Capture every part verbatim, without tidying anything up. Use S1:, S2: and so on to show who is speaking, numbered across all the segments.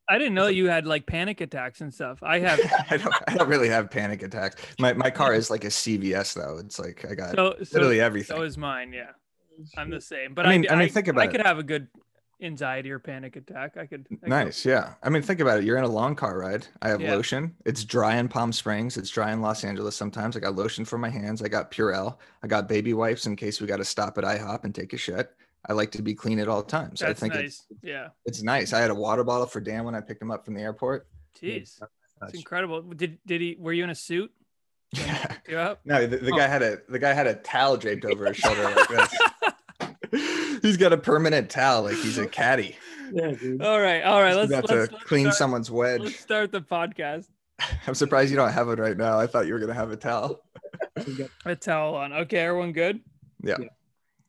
S1: I didn't know you had like panic attacks and stuff. I have.
S2: I don't. I don't really have panic attacks. My my car is like a C V S though. It's like I got
S1: so, so,
S2: literally everything.
S1: So is mine. Yeah, I'm the same. But
S2: I mean,
S1: I,
S2: I mean, think about
S1: I
S2: it.
S1: could have a good anxiety or panic attack. I could. I
S2: Nice,
S1: could.
S2: yeah. I mean, think about it. You're in a long car ride. I have
S1: Yeah.
S2: lotion. It's dry in Palm Springs. It's dry in Los Angeles sometimes. I got lotion for my hands. I got Purell. I got baby wipes in case we got to stop at IHOP and take a shit. I like to be clean at all times.
S1: That's
S2: I think
S1: nice.
S2: it's,
S1: Yeah.
S2: It's nice. I had a water bottle for Dan when I picked him up from the airport.
S1: Jeez, that's incredible. Did did he? Were you in a suit?
S2: Yeah.
S1: Yeah.
S2: No, the, the
S1: Oh.
S2: guy had a the guy had a towel draped over his shoulder like this. He's got a permanent towel, like he's a caddy.
S3: Yeah, dude.
S1: All right, all right.
S2: He's
S1: Let's,
S2: about
S1: let's
S2: to
S1: let's
S2: clean
S1: start,
S2: someone's wedge.
S1: Let's start the podcast.
S2: I'm surprised you don't have it right now. I thought you were gonna have a towel.
S1: A towel on. Okay, everyone good?
S2: Yeah.
S3: Yeah.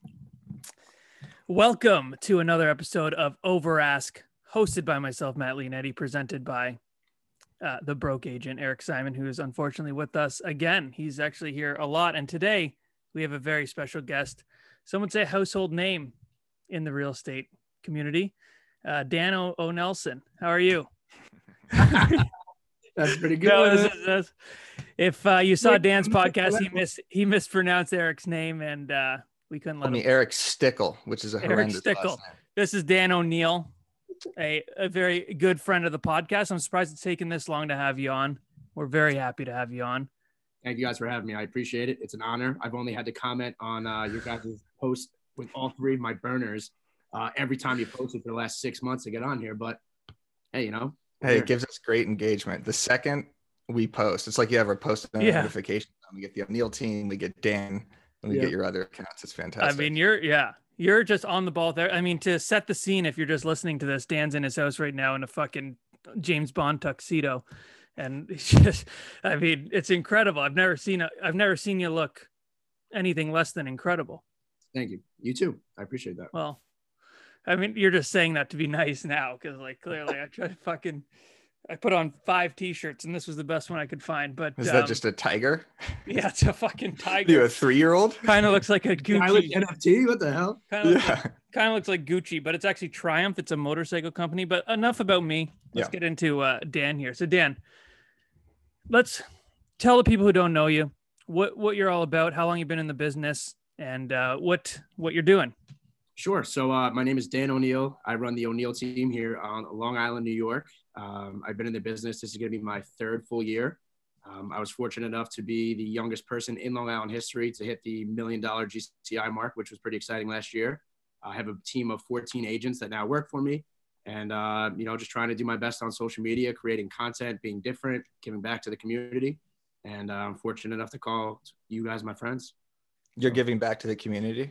S1: Welcome to another episode of Over Ask, hosted by myself, Matt Leonetti, presented by uh, the broke agent, Eric Simon, who is unfortunately with us again. He's actually here a lot. And today we have a very special guest. Some would say a household name in the real estate community. Uh, Dan o-, o. Nelson, how are you?
S3: That's pretty good.
S1: No, this is, this. If uh, you saw Dan's podcast, he mis he mispronounced Eric's name, and uh, we couldn't let
S2: Call
S1: him.
S2: me Eric Stickle, which is a
S1: Eric
S2: horrendous
S1: Stickle.
S2: last name.
S1: This is Dan O'Neill, a, a very good friend of the podcast. I'm surprised it's taken this long to have you on. We're very happy to have you on.
S3: Thank you guys for having me. I appreciate it. It's an honor. I've only had to comment on uh, your guys' post with all three of my burners uh, every time you posted for the last six months to get on here. But hey, you know.
S2: Hey,
S3: here.
S2: it gives us great engagement. The second we post, it's like you ever post a
S1: Yeah.
S2: notification. We get the O'Neill team, we get Dan, and we
S3: Yeah.
S2: get your other accounts. It's fantastic.
S1: I mean, you're yeah, you're just on the ball there. I mean, to set the scene, if you're just listening to this, Dan's in his house right now in a fucking James Bond tuxedo, and it's just, I mean, it's incredible. I've never seen a, I've never seen you look anything less than incredible.
S3: Thank you. You too. I appreciate that.
S1: Well, I mean, you're just saying that to be nice now, because like clearly I tried to fucking, I put on five t-shirts and this was the best one I could find. But
S2: is
S1: um,
S2: that just a tiger?
S1: yeah, it's a fucking
S2: Are you
S1: tiger.
S2: a three-year-old?
S1: Kind of looks like a
S3: I like
S1: Gucci.
S3: N F T. What the hell?
S1: Kind of looks,
S2: Yeah.
S1: kind of looks like Gucci, but it's actually Triumph. It's a motorcycle company. But enough about me. Let's
S2: Yeah.
S1: get into uh, Dan here. So Dan, let's tell the people who don't know you what what you're all about, how long you've been in the business, and uh, what what you're doing.
S3: Sure. So uh, my name is Dan O'Neill. I run the O'Neill team here on Long Island, New York. Um, I've been in the business. This is going to be my third full year. Um, I was fortunate enough to be the youngest person in Long Island history to hit the million dollar G C I mark, which was pretty exciting last year. I have a team of fourteen agents that now work for me. And, uh, you know, just trying to do my best on social media, creating content, being different, giving back to the community. And uh, I'm fortunate enough to call you guys my friends.
S2: You're giving back to the community?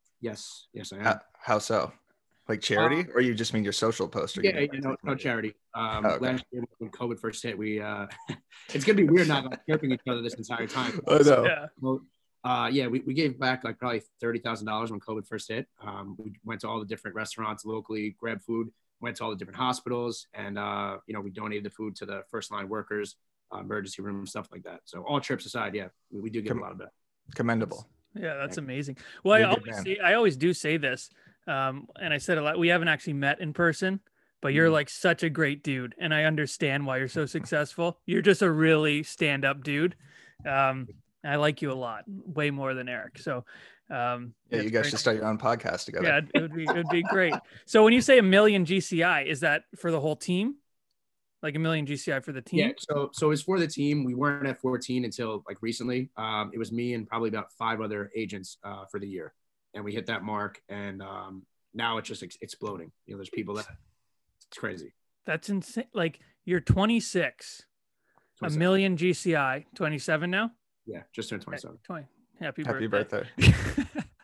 S3: Yes. Yes, I am.
S2: How, how so? Like charity? or you just mean your social post? Or
S3: Yeah,
S2: giving back
S3: you
S2: to
S3: know,
S2: the
S3: no
S2: community?
S3: charity. Um,
S2: Oh, okay.
S3: Last year when COVID first hit, we uh, it's gonna be weird not like chirping each other this entire time.
S2: I know.
S1: Yeah.
S3: Well, uh, yeah, we, we gave back like probably thirty thousand dollars when COVID first hit. Um, we went to all the different restaurants locally, grabbed food, went to all the different hospitals, and uh, you know, we donated the food to the first line workers, uh, emergency room, stuff like that. So all trips aside, yeah, we, we do give
S2: Com-
S3: a lot of that.
S2: Commendable.
S1: Yeah, that's amazing. Well, I
S2: You're a good
S1: always
S2: man.
S1: say, I always do say this, um, and I said a lot. We haven't actually met in person, but you're
S3: Mhm.
S1: like such a great dude, and I understand why you're so successful. You're just a really stand-up dude. Um, I like you a lot, way more than Eric. So, um,
S2: Yeah,
S1: it's
S2: you guys
S1: very
S2: should start your own podcast together.
S1: Yeah, it would be it would be great. So when you say a million G C I, is that for the whole team? Like a million G C I for the team?
S3: Yeah, so so it's for the team. We weren't at fourteen until like recently. Um, it was me and probably about five other agents uh, for the year, and we hit that mark. And um, now it's just ex- exploding. You know, there's people that it's crazy.
S1: That's insane. Like you're twenty-six, a
S3: twenty-seven.
S1: million G C I, twenty-seven now.
S3: Yeah, just turned twenty-seven.
S1: twenty. Happy,
S2: Happy
S1: birthday.
S2: birthday.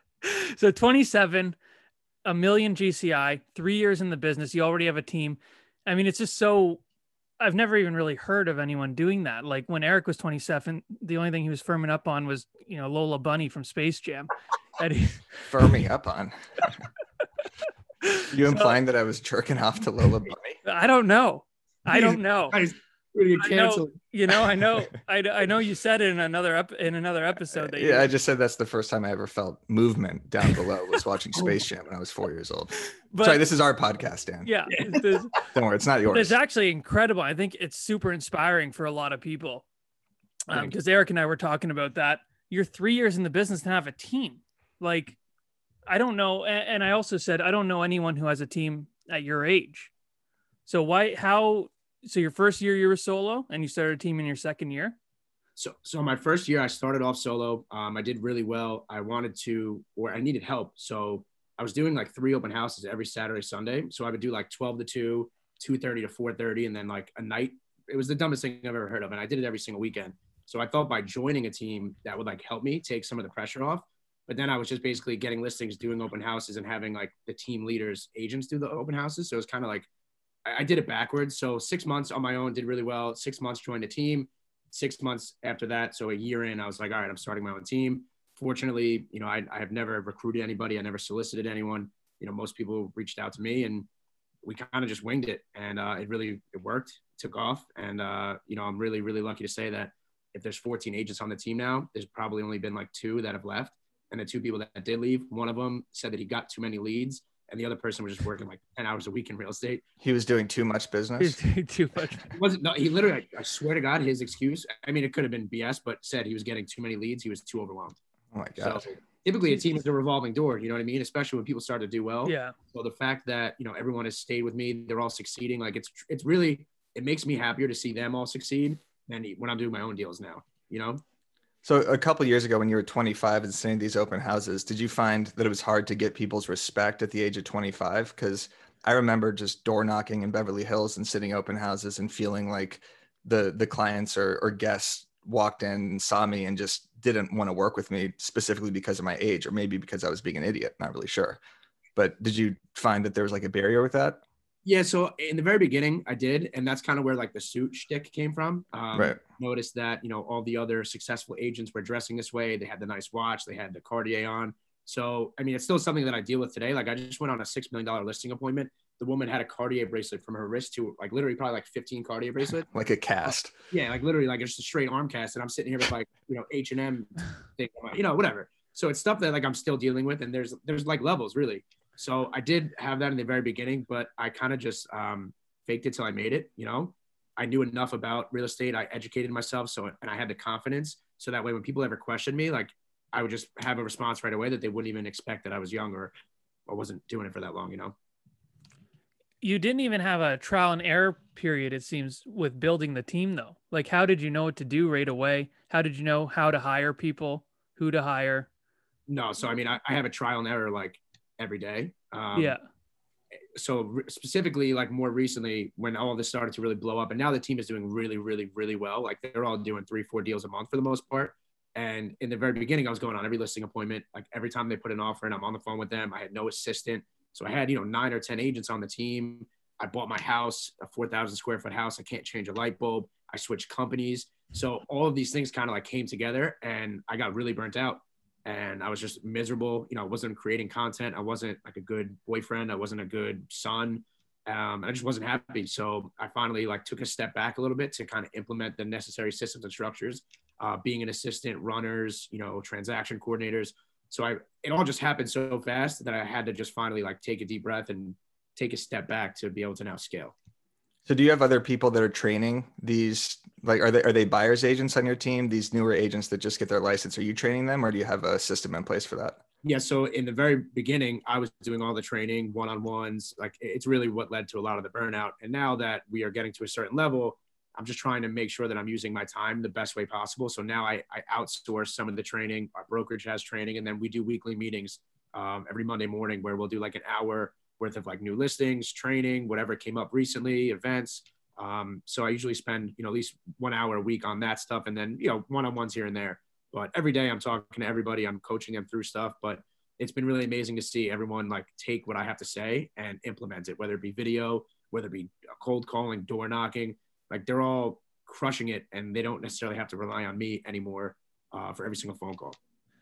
S1: So twenty-seven, a million G C I, three years in the business. You already have a team. I mean, it's just so, I've never even really heard of anyone doing that. Like when Eric was twenty-seven, the only thing he was firming up on was, you know, Lola Bunny from Space Jam. And he,
S2: Firming up on. You implying that I was jerking off to Lola Bunny?
S1: I don't know. I don't know.
S3: Guys, We're gonna
S1: I
S3: get
S1: know,
S3: canceled.
S1: you know, I know, I, I know you said it in another ep- in another episode that
S2: Yeah,
S1: you,
S2: I just said that's the first time I ever felt movement down below was watching Space Jam when I was four years old.
S1: but
S2: Sorry, this is our podcast, Dan.
S1: yeah, this,
S2: Don't worry, it's not yours.
S1: it's actually incredible. I think it's super inspiring for a lot of people. Um,
S3: Thank you.
S1: because Eric and I were talking about that. You're three years in the business and have a team. Like, I don't know. And, and I also said, I don't know anyone who has a team at your age. So why, how, so your first year you were solo and you started a team in your second year?
S3: So, so my first year, I started off solo. Um, I did really well. I wanted to, or I needed help. So I was doing like three open houses every Saturday, Sunday. So I would do like twelve to two, two thirty to four thirty, and then like a night. It was the dumbest thing I've ever heard of. And I did it every single weekend. So I thought by joining a team that would like help me take some of the pressure off. But then I was just basically getting listings, doing open houses, and having like the team leaders, agents do the open houses. So it was kind of like, I did it backwards. So six months on my own, did really well. Six months joined a team. Six months after that, so a year in, I was like, all right, I'm starting my own team. Fortunately, you know, I, I have never recruited anybody. I never solicited anyone. You know, most people reached out to me, and we kind of just winged it. And uh, it really, it worked, it took off. And, uh, you know, I'm really, really lucky to say that if there's fourteen agents on the team now, there's probably only been like two that have left. And the two people that did leave, one of them said that he got too many leads. And the other person was just working like ten hours a week in real estate.
S2: He was doing too much business.
S1: He's doing too much.
S3: He wasn't, no, he literally, I swear to God, his excuse, I mean, it could have been B S, but said he was getting too many leads. He was too overwhelmed.
S2: Oh my God.
S3: So typically a team is a revolving door, you know what I mean? Especially when people start to do well.
S1: Yeah.
S3: So the fact that, you know, everyone has stayed with me, they're all succeeding. Like it's, it's really, it makes me happier to see them all succeed than when I'm doing my own deals now, you know?
S2: So a couple of years ago when you were twenty-five and sitting in these open houses, did you find that it was hard to get people's respect at the age of twenty-five? Because I remember just door knocking in Beverly Hills and sitting open houses and feeling like the the clients or, or guests walked in and saw me and just didn't want to work with me specifically because of my age, or maybe because I was being an idiot. Not really sure. But did you find that there was like a barrier with that?
S3: Yeah. So in the very beginning I did, and that's kind of where like the suit shtick came from. Um,
S2: Right.
S3: Noticed that, you know, all the other successful agents were dressing this way. They had the nice watch, they had the Cartier on. So, I mean, it's still something that I deal with today. Like I just went on a six million dollars listing appointment. The woman had a Cartier bracelet from her wrist to like literally probably like fifteen Cartier bracelets.
S2: Like a cast.
S3: Yeah, like literally like it's a straight arm cast. And I'm sitting here with like, you know, H and M thing, you know, whatever. So it's stuff that like I'm still dealing with. And there's, there's like levels really. So I did have that in the very beginning, but I kind of just um, faked it till I made it, you know. I knew enough about real estate. I educated myself. So, and I had the confidence. So that way, when people ever questioned me, like I would just have a response right away that they wouldn't even expect that I was young or, or wasn't doing it for that long, you know?
S1: You didn't even have a trial and error period, it seems, with building the team though. Like, how did you know what to do right away? How did you know how to hire people, who to hire?
S3: No. So, I mean, I, I have a trial and error like every day. Um,
S1: yeah.
S3: So re- specifically, like more recently, when all this started to really blow up, and now the team is doing really, really, really well. Like they're all doing three, four deals a month for the most part. And in the very beginning, I was going on every listing appointment. Like every time they put an offer in, I'm on the phone with them. I had no assistant. So I had, you know, nine or ten agents on the team. I bought my house, a four thousand square foot house. I can't change a light bulb. I switched companies. So all of these things kind of like came together and I got really burnt out. And I was just miserable. You know, I wasn't creating content. I wasn't like a good boyfriend. I wasn't a good son. Um, I just wasn't happy. So I finally like took a step back a little bit to kind of implement the necessary systems and structures, uh, being an assistant, runners, you know, transaction coordinators. So I, it all just happened so fast that I had to just finally like take a deep breath and take a step back to be able to now scale.
S2: So do you have other people that are training these, like, are they, are they buyer's agents on your team? These newer agents that just get their license, are you training them or do you have a system in place for that?
S3: Yeah. So in the very beginning, I was doing all the training, one-on-ones, like it's really what led to a lot of the burnout. And now that we are getting to a certain level, I'm just trying to make sure that I'm using my time the best way possible. So now I, I outsource some of the training. Our brokerage has training, and then we do weekly meetings um, every Monday morning where we'll do like an hour worth of like new listings, training, whatever came up recently, events. Um, so I usually spend, you know, at least one hour a week on that stuff. And then, you know, one-on-ones here and there, but every day I'm talking to everybody, I'm coaching them through stuff, but it's been really amazing to see everyone like take what I have to say and implement it, whether it be video, whether it be cold calling, door knocking, like they're all crushing it and they don't necessarily have to rely on me anymore uh, for every single phone call.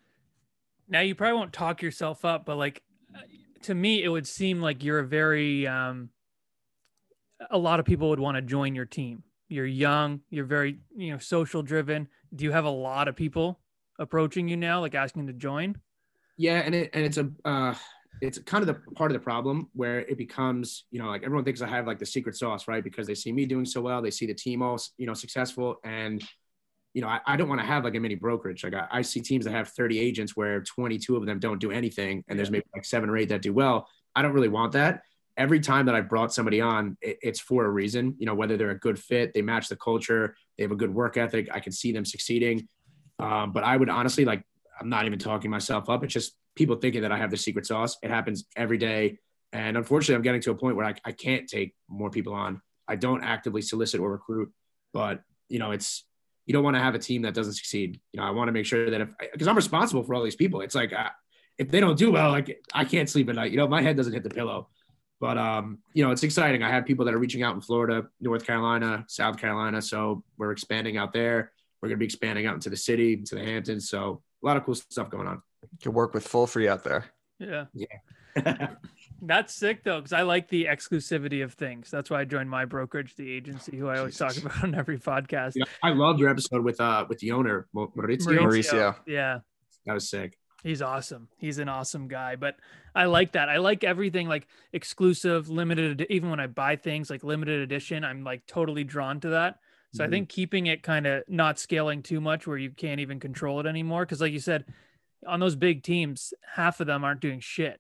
S1: Now you probably won't talk yourself up, but like, to me, it would seem like you're a very, um, a lot of people would want to join your team. You're young, you're very, you know, social driven. Do you have a lot of people approaching you now, like asking to join?
S3: Yeah, and it and it's a uh, it's kind of the part of the problem where it becomes, you know, like everyone thinks I have like the secret sauce, right? Because they see me doing so well, they see the team all, you know, successful, and you know, I, I don't want to have like a mini brokerage. Like I, I see teams that have thirty agents where twenty-two of them don't do anything, and there's maybe like seven or eight that do well. I don't really want that. Every time that I brought somebody on, it, it's for a reason. You know, whether they're a good fit, they match the culture, they have a good work ethic, I can see them succeeding. Um, but I would honestly, like, I'm not even talking myself up. It's just people thinking that I have the secret sauce. It happens every day. And unfortunately, I'm getting to a point where I, I can't take more people on. I don't actively solicit or recruit, but you know, it's, you don't want to have a team that doesn't succeed. You know, I want to make sure that if, because I'm responsible for all these people, it's like, uh, if they don't do well, like I can't sleep at night, you know, my head doesn't hit the pillow. But, um, you know, it's exciting. I have people that are reaching out in Florida, North Carolina, South Carolina. So we're expanding out there. We're going to be expanding out into the city, into the Hamptons. So a lot of cool stuff going on.
S2: You can work with Full Free out there.
S1: Yeah.
S3: Yeah.
S1: That's sick though, because I like the exclusivity of things. That's why I joined my brokerage, the agency, who I always
S2: Jesus.
S1: talk about on every podcast.
S3: You know, I loved your episode with uh with the owner, Maurizio.
S2: Mauricio.
S1: Yeah.
S3: That was sick.
S1: He's awesome. He's an awesome guy, but I like that. I like everything like exclusive, limited, even when I buy things like limited edition, I'm like totally drawn to that. So
S3: Mm-hmm.
S1: I think keeping it kind of not scaling too much where you can't even control it anymore. Cause like you said, on those big teams, half of them aren't doing shit.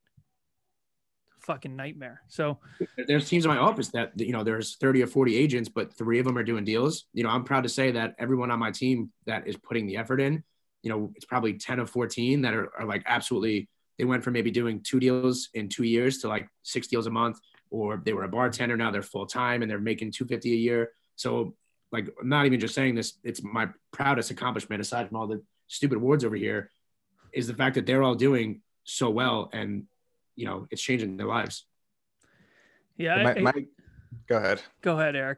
S1: Fucking nightmare. So
S3: there's teams in my office that, you know, there's thirty or forty agents, but three of them are doing deals. You know, I'm proud to say that everyone on my team that is putting the effort in, you know, it's probably ten of fourteen that are, are like absolutely, they went from maybe doing two deals in two years to like six deals a month, or they were a bartender. Now they're full time and they're making two hundred fifty a year. So like, I'm not even just saying this, it's my proudest accomplishment aside from all the stupid awards over here, is the fact that they're all doing so well, and you know, it's changing their lives.
S1: yeah.
S2: My,
S1: I-
S2: my, go ahead.
S1: go ahead, Eric.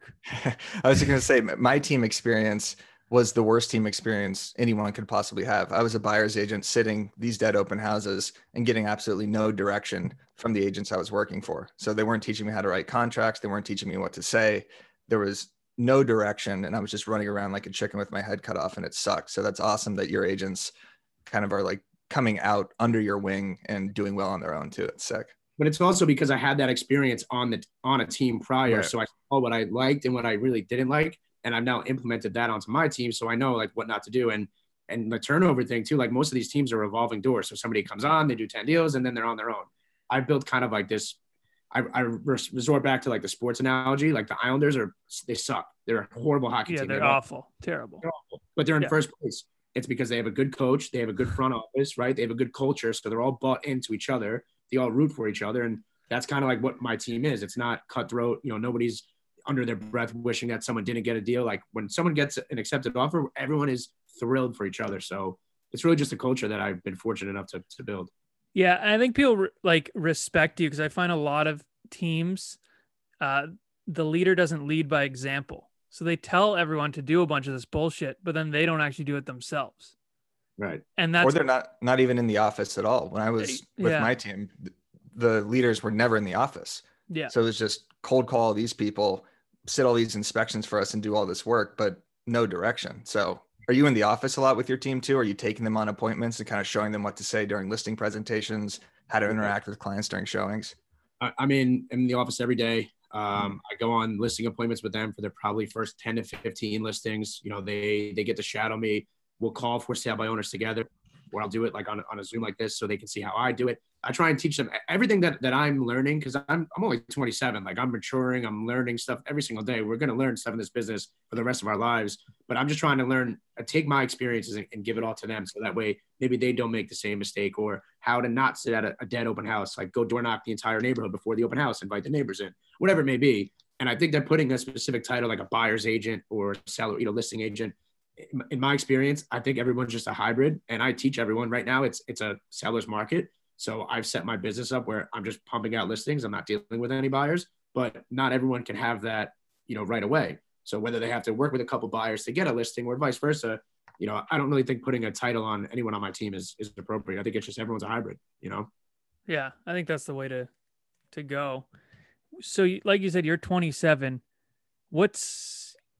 S2: I was going to say my team experience was the worst team experience anyone could possibly have. I was a buyer's agent sitting these dead open houses and getting absolutely no direction from the agents I was working for. So they weren't teaching me how to write contracts. They weren't teaching me what to say. There was no direction, and I was just running around like a chicken with my head cut off, and it sucked. So that's awesome that your agents kind of are like coming out under your wing and doing well on their own too. It's sick.
S3: But it's also because I had that experience on the on a team prior.
S2: Right.
S3: So I saw what I liked and what I really didn't like. And I've now implemented that onto my team. So I know like what not to do. And and the turnover thing too, like most of these teams are revolving doors. So somebody comes on, they do ten deals, and then they're on their own. I built kind of like this, I, I resort back to like the sports analogy. Like the Islanders are, they suck. They're a horrible hockey
S1: Yeah,
S3: team.
S1: they're
S3: They're
S1: awful, terrible.
S3: They're awful, but they're in
S1: Yeah.
S3: first place. It's because they have a good coach. They have a good front office, right? They have a good culture. So they're all bought into each other. They all root for each other. And that's kind of like what my team is. It's not cutthroat. You know, nobody's under their breath wishing that someone didn't get a deal. Like when someone gets an accepted offer, everyone is thrilled for each other. So it's really just a culture that I've been fortunate enough to, to build.
S1: Yeah, and I think people re- like respect you because I find a lot of teams, uh, the leader doesn't lead by example. So they tell everyone to do a bunch of this bullshit, but then they don't actually do it themselves.
S3: Right.
S1: And that's
S2: Or they're not not even in the office at all. When I was with
S1: Yeah.
S2: my team, the leaders were never in the office.
S1: yeah,
S2: So it was just cold call these people, sit all these inspections for us and do all this work, but no direction. So are you in the office a lot with your team too? Are you taking them on appointments and kind of showing them what to say during listing presentations, how to interact with clients during showings?
S3: I, I'm in, I'm in the office every day. Um, I go on listing appointments with them for their probably first ten to fifteen listings. You know, they, they get to shadow me. We'll call for sale by owners together, or I'll do it like on, on a Zoom like this so they can see how I do it. I try and teach them everything that, that I'm learning, because I'm, I'm only twenty-seven. Like I'm maturing, I'm learning stuff every single day. We're going to learn stuff in this business for the rest of our lives, but I'm just trying to learn, uh, take my experiences and, and give it all to them. So that way, maybe they don't make the same mistake, or how to not sit at a, a dead open house, like go door knock the entire neighborhood before the open house, invite the neighbors in, whatever it may be. And I think that putting a specific title like a buyer's agent or seller, you know, listing agent, in, in my experience, I think everyone's just a hybrid. And I teach everyone right now, it's, it's a seller's market. So I've set my business up where I'm just pumping out listings. I'm not dealing with any buyers, but not everyone can have that, you know, right away. So whether they have to work with a couple buyers to get a listing or vice versa, you know, I don't really think putting a title on anyone on my team is, is appropriate. I think it's just everyone's a hybrid, you know?
S1: yeah, I think that's the way to to go. So, you- like you said, you're twenty-seven. What's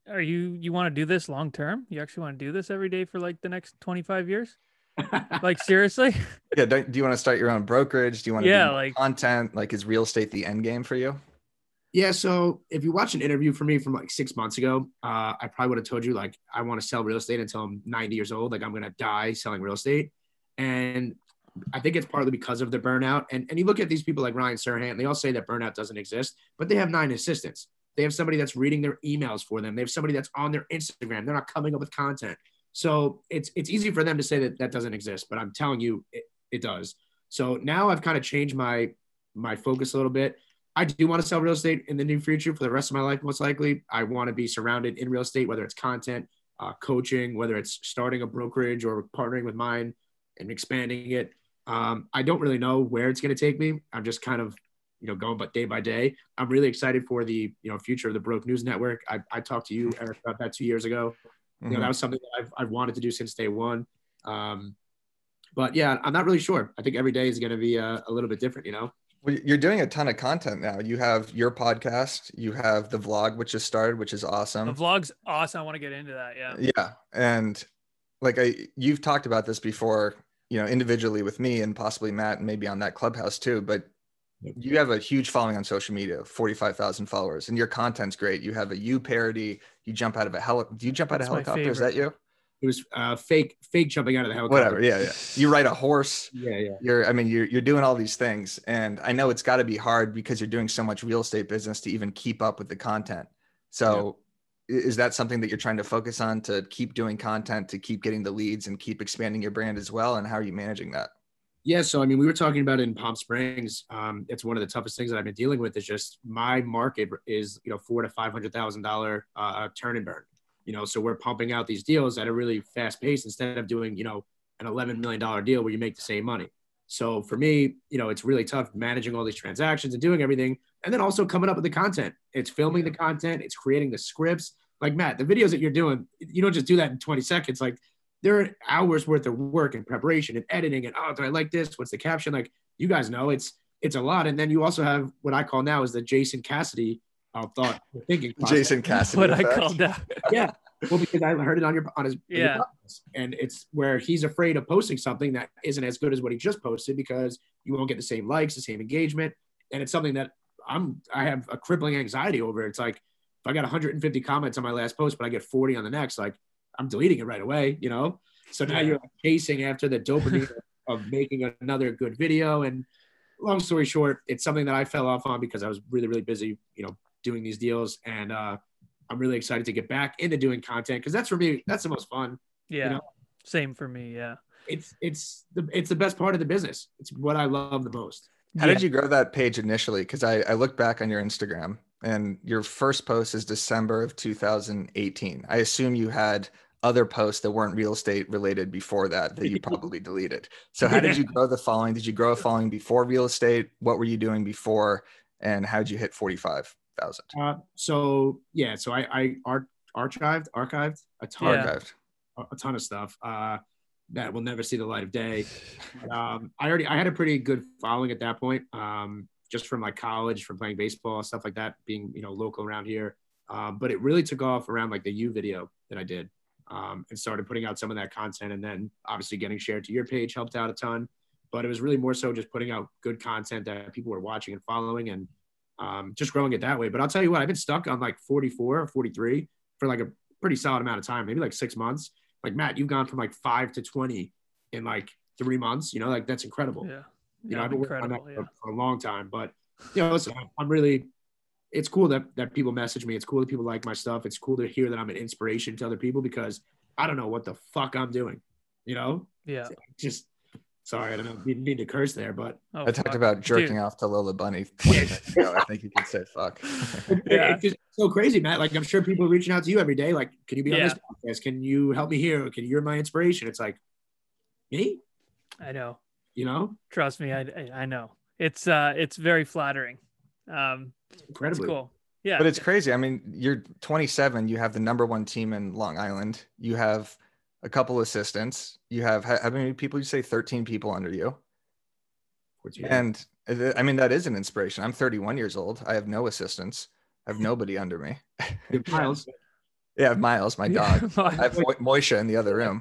S1: are you, you want to do this long term? You actually want to do this every day for like the next twenty-five years? Like, seriously?
S2: Yeah. Don't, do you want to start your own brokerage? Do you want to
S1: Yeah,
S2: do more
S1: like-
S2: content? Like, is real estate the end game for you?
S3: Yeah. So if you watch an interview from me from like six months ago, uh, I probably would have told you like I want to sell real estate until I'm ninety years old. Like I'm gonna die selling real estate, and I think it's partly because of the burnout. And and you look at these people like Ryan Serhant, they all say that burnout doesn't exist, but they have nine assistants. They have somebody that's reading their emails for them. They have somebody that's on their Instagram. They're not coming up with content. So it's it's easy for them to say that that doesn't exist, but I'm telling you, it, it does. So now I've kind of changed my my focus a little bit. I do want to sell real estate in the near future for the rest of my life, most likely. I want to be surrounded in real estate, whether it's content, uh, coaching, whether it's starting a brokerage or partnering with mine and expanding it. Um, I don't really know where it's going to take me. I'm just kind of, you know, going but day by day. I'm really excited for the, you know, future of the Broke News Network. I, I talked to you, Eric, about that two years ago. Mm-hmm. You know, that was something that I've, I've wanted to do since day one. Um, but yeah, I'm not really sure. I think every day is going to be a, a little bit different, you know?
S2: Well, you're doing a ton of content now. You have your podcast, you have the vlog, which has started, which is awesome.
S1: The vlog's awesome. I want to get into that. Yeah.
S2: Yeah. And like I, you've talked about this before, you know, individually with me and possibly Matt and maybe on that Clubhouse too, but you have a huge following on social media, forty-five thousand followers, and your content's great. You have a you parody, you jump out of a heli- do you jump out of a helicopter? Is that you?
S3: It was uh, fake, fake jumping out of the helicopter.
S2: Whatever. Yeah. Yeah. You ride a horse.
S3: Yeah. Yeah.
S2: You're, I mean, you're, you're doing all these things, and I know it's gotta be hard because you're doing so much real estate business to even keep up with the content. So yeah. Is that something that you're trying to focus on, to keep doing content, to keep getting the leads and keep expanding your brand as well? And how are you managing that?
S3: Yeah. So, I mean, we were talking about it in Palm Springs. Um, it's one of the toughest things that I've been dealing with is just my market is, you know, four to five hundred thousand dollar uh, turn and burn. You know, so we're pumping out these deals at a really fast pace instead of doing, you know, an eleven million dollars deal where you make the same money. So for me, you know, it's really tough managing all these transactions and doing everything. And then also coming up with the content. It's filming the content. It's creating the scripts. Like Matt, the videos that you're doing, you don't just do that in twenty seconds. Like there are hours worth of work and preparation and editing and, oh, do I like this? What's the caption? Like, you guys know it's, it's a lot. And then you also have what I call now is the Jason Cassidy uh, thought thinking process.
S2: Jason Cassidy.
S1: What effect. I call that.
S3: Yeah. Well, because I heard it on your, on his,
S1: yeah.
S3: Your and it's where he's afraid of posting something that isn't as good as what he just posted because you won't get the same likes, the same engagement. And it's something that I'm, I have a crippling anxiety over. It's like, if I got one hundred fifty comments on my last post, but I get forty on the next, like I'm deleting it right away, you know? So now you're chasing after the dopamine of making another good video. And long story short, it's something that I fell off on because I was really, really busy, you know, doing these deals. And uh, I'm really excited to get back into doing content because that's for me, that's the most fun.
S1: Yeah.
S3: You know?
S1: Same for me. Yeah.
S3: It's, it's the, it's the best part of the business. It's what I love the most.
S2: How
S1: yeah.
S2: did you grow that page initially? Because I, I look back on your Instagram and your first post is December of two thousand eighteen. I assume you had other posts that weren't real estate related before that, that you probably deleted. So how did you grow the following? Did you grow a following before real estate? What were you doing before? And how did you hit forty-five thousand?
S3: Uh, so yeah, so I, I ar- archived, archived a ton,
S2: Yeah.
S3: a, a ton of stuff uh, that will never see the light of day. But, um, I already, I had a pretty good following at that point, um, just from like college, from playing baseball, stuff like that, being, you know, local around here. Um, but it really took off around like the U video that I did. Um, and started putting out some of that content, and then obviously getting shared to your page helped out a ton. But it was really more so just putting out good content that people were watching and following, and um, just growing it that way. But I'll tell you what, I've been stuck on like forty-four or forty-three for like a pretty solid amount of time, maybe like six months. Like Matt, you've gone from like five to twenty in like three months. You know, like that's incredible.
S1: Yeah,
S3: you
S1: yeah,
S3: know, I've been working on that
S1: yeah.
S3: for, for a long time. But you know, listen, I'm really. It's cool that, that people message me. It's cool that people like my stuff. It's cool to hear that I'm an inspiration to other people because I don't know what the fuck I'm doing, you know?
S1: Yeah.
S3: Just, sorry, I don't know. Didn't need to curse there, but.
S2: Oh, I talked fuck. about jerking Dude. off to Lola Bunny. I think you can say fuck.
S3: Yeah. It's just so crazy, Matt. Like, I'm sure people are reaching out to you every day. Like, can you be on
S1: yeah.
S3: this podcast? Can you help me here? Can you're my inspiration? It's like, me?
S1: I know.
S3: You know?
S1: Trust me. I, I know. It's, uh, it's very flattering. Um,
S3: Incredibly
S1: cool. Yeah.
S2: But it's crazy. I mean, you're twenty-seven, you have the number one team in Long Island. You have a couple assistants. You have, how many people you say thirteen people under you? And I mean, that is an inspiration. I'm thirty-one years old. I have no assistants. I have nobody under me.
S3: Miles.
S2: Yeah, Miles, my
S1: Yeah,
S2: dog.
S1: Miles.
S2: I have Mo- Moisha in the other room.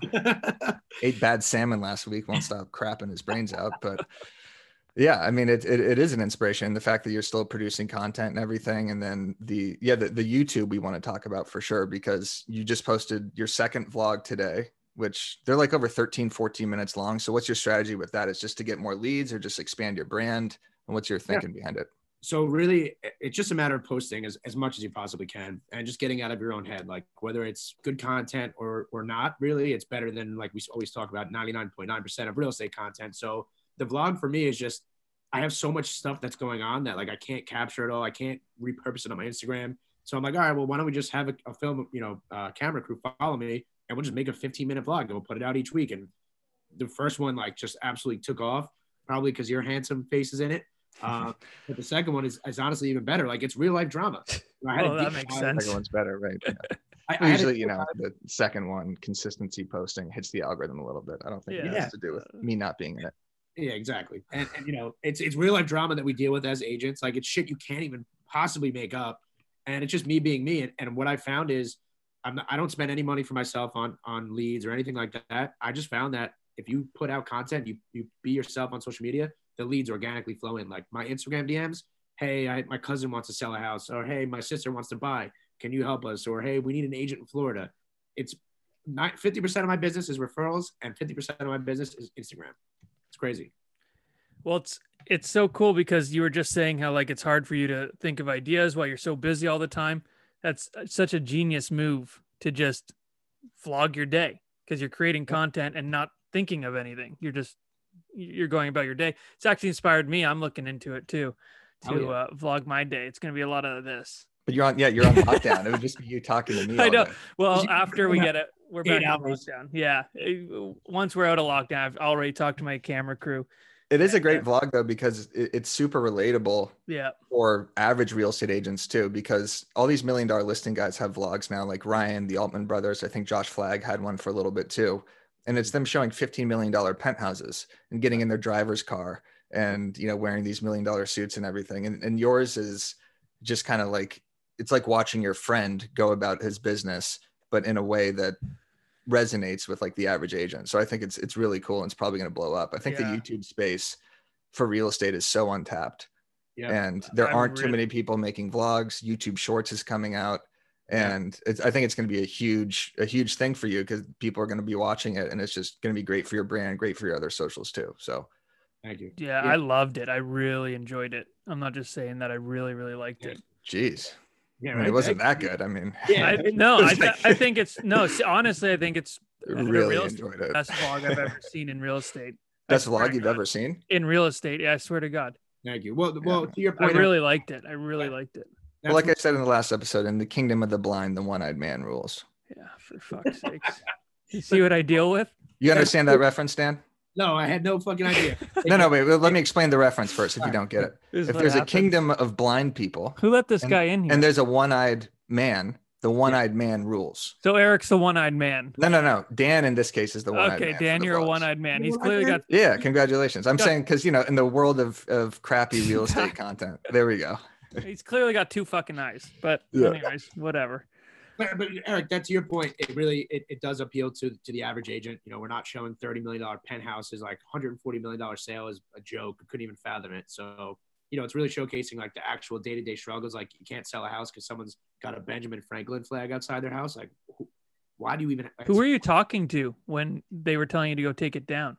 S2: Ate bad salmon last week. Won't stop crapping his brains out. But yeah, I mean, it, it it is an inspiration. The fact that you're still producing content and everything, and then the yeah the, the YouTube we want to talk about for sure, because you just posted your second vlog today, which they're like over thirteen, fourteen minutes long. So what's your strategy with that? Is just to get more leads or just expand your brand? And what's your thinking yeah. behind it?
S3: So really, it's just a matter of posting as, as much as you possibly can and just getting out of your own head. Like whether it's good content or or not, really, it's better than, like we always talk about, ninety-nine point nine percent of real estate content. So the vlog for me is just, I have so much stuff that's going on that like I can't capture it all. I can't repurpose it on my Instagram. So I'm like, all right, well, why don't we just have a, a film, you know, uh, camera crew follow me and we'll just make a fifteen minute vlog and we'll put it out each week. And the first one like just absolutely took off, probably because your handsome face is in it. Uh, but the second one is, is honestly even better. Like it's real life drama. I had
S1: oh, that makes sense.
S2: The second one's better, right? Yeah.
S3: I, I
S2: Usually, you know, the second one, consistency posting hits the algorithm a little bit. I don't think yeah. it has to do with me not being in it.
S3: Yeah, exactly. And, and you know, it's it's real life drama that we deal with as agents. Like it's shit you can't even possibly make up, and it's just me being me. And, and what I found is, I'm not, I don't spend any money for myself on on leads or anything like that. I just found that if you put out content, you you be yourself on social media, the leads organically flow in. Like my Instagram D Ms, hey, I, my cousin wants to sell a house, or hey, my sister wants to buy. Can you help us? Or hey, we need an agent in Florida. It's not fifty percent of my business is referrals, and fifty percent of my business is Instagram. It's crazy.
S1: Well, it's it's so cool because you were just saying how like it's hard for you to think of ideas while you're so busy all the time. That's such a genius move to just vlog your day because you're creating content and not thinking of anything. You're just you're going about your day. It's actually inspired me. I'm looking into it too, to oh, yeah. uh, vlog my day. It's going to be a lot of this.
S2: But you're on, yeah, you're on lockdown. It would just be you talking to me.
S1: I know.
S2: Day.
S1: Well, after we get it, we're back in lockdown. Yeah. Once we're out of lockdown, I've already talked to my camera crew.
S2: It is a great vlog though, because it's super relatable
S1: yeah.
S2: for average real estate agents too, because all these million dollar listing guys have vlogs now, like Ryan, the Altman brothers. I think Josh Flagg had one for a little bit too. And it's them showing fifteen million dollar penthouses and getting in their driver's car and, you know, wearing these million dollar suits and everything. And, and yours is just kind of like, it's like watching your friend go about his business, but in a way that resonates with like the average agent. So I think it's it's really cool and it's probably going to blow up. I think yeah. the YouTube space for real estate is so untapped. Yeah. And there I'm aren't really... too many people making vlogs. YouTube Shorts is coming out. And yeah. it's, I think it's going to be a huge, a huge thing for you because people are going to be watching it and it's just going to be great for your brand, great for your other socials too. So
S3: thank you.
S1: Yeah, yeah. I loved it. I really enjoyed it. I'm not just saying that. I really, really liked it.
S2: Jeez.
S3: Yeah,
S2: right. I mean, it wasn't that good. I mean,
S1: yeah, I, no, I, th- I think it's no, honestly, I think it's
S2: really enjoyed it.
S1: Best vlog I've ever seen in real estate.
S2: Best vlog you've ever seen
S1: in real estate. Yeah, I swear to God.
S3: Thank you. Well, well, to your point,
S1: I really liked it. I really liked it.
S2: Well, like I said in the last episode, in the kingdom of the blind, the one-eyed man rules.
S1: Yeah, for fuck's sakes. You see what I deal with?
S2: You understand that reference, Dan?
S3: No, I had no fucking idea.
S2: no, no, wait. Let me explain the reference first if you don't get it. If there's happens. a kingdom of blind people.
S1: Who let this
S2: and,
S1: guy in here?
S2: And there's a one-eyed man. The one-eyed man rules.
S1: So Eric's the one-eyed man.
S2: No, no, no. Dan in this case is the one-eyed
S1: okay,
S2: man.
S1: Okay, Dan, you're vlogs. a one-eyed man. He's clearly got.
S2: Yeah, congratulations. I'm got... saying because you know, in the world of of crappy real estate content, there we go.
S1: He's clearly got two fucking eyes. But yeah. anyways, whatever.
S3: But, but Eric, that's your point. It really it, it does appeal to to the average agent. You know, we're not showing thirty million dollar penthouses. Like one hundred forty million dollar sale is a joke. I couldn't even fathom it. So. You know, it's really showcasing like the actual day-to-day struggles. Like you can't sell a house because someone's got a Benjamin Franklin flag outside their house. Like, who, why do you even?
S1: Who were you talking to when they were telling you to go take it down?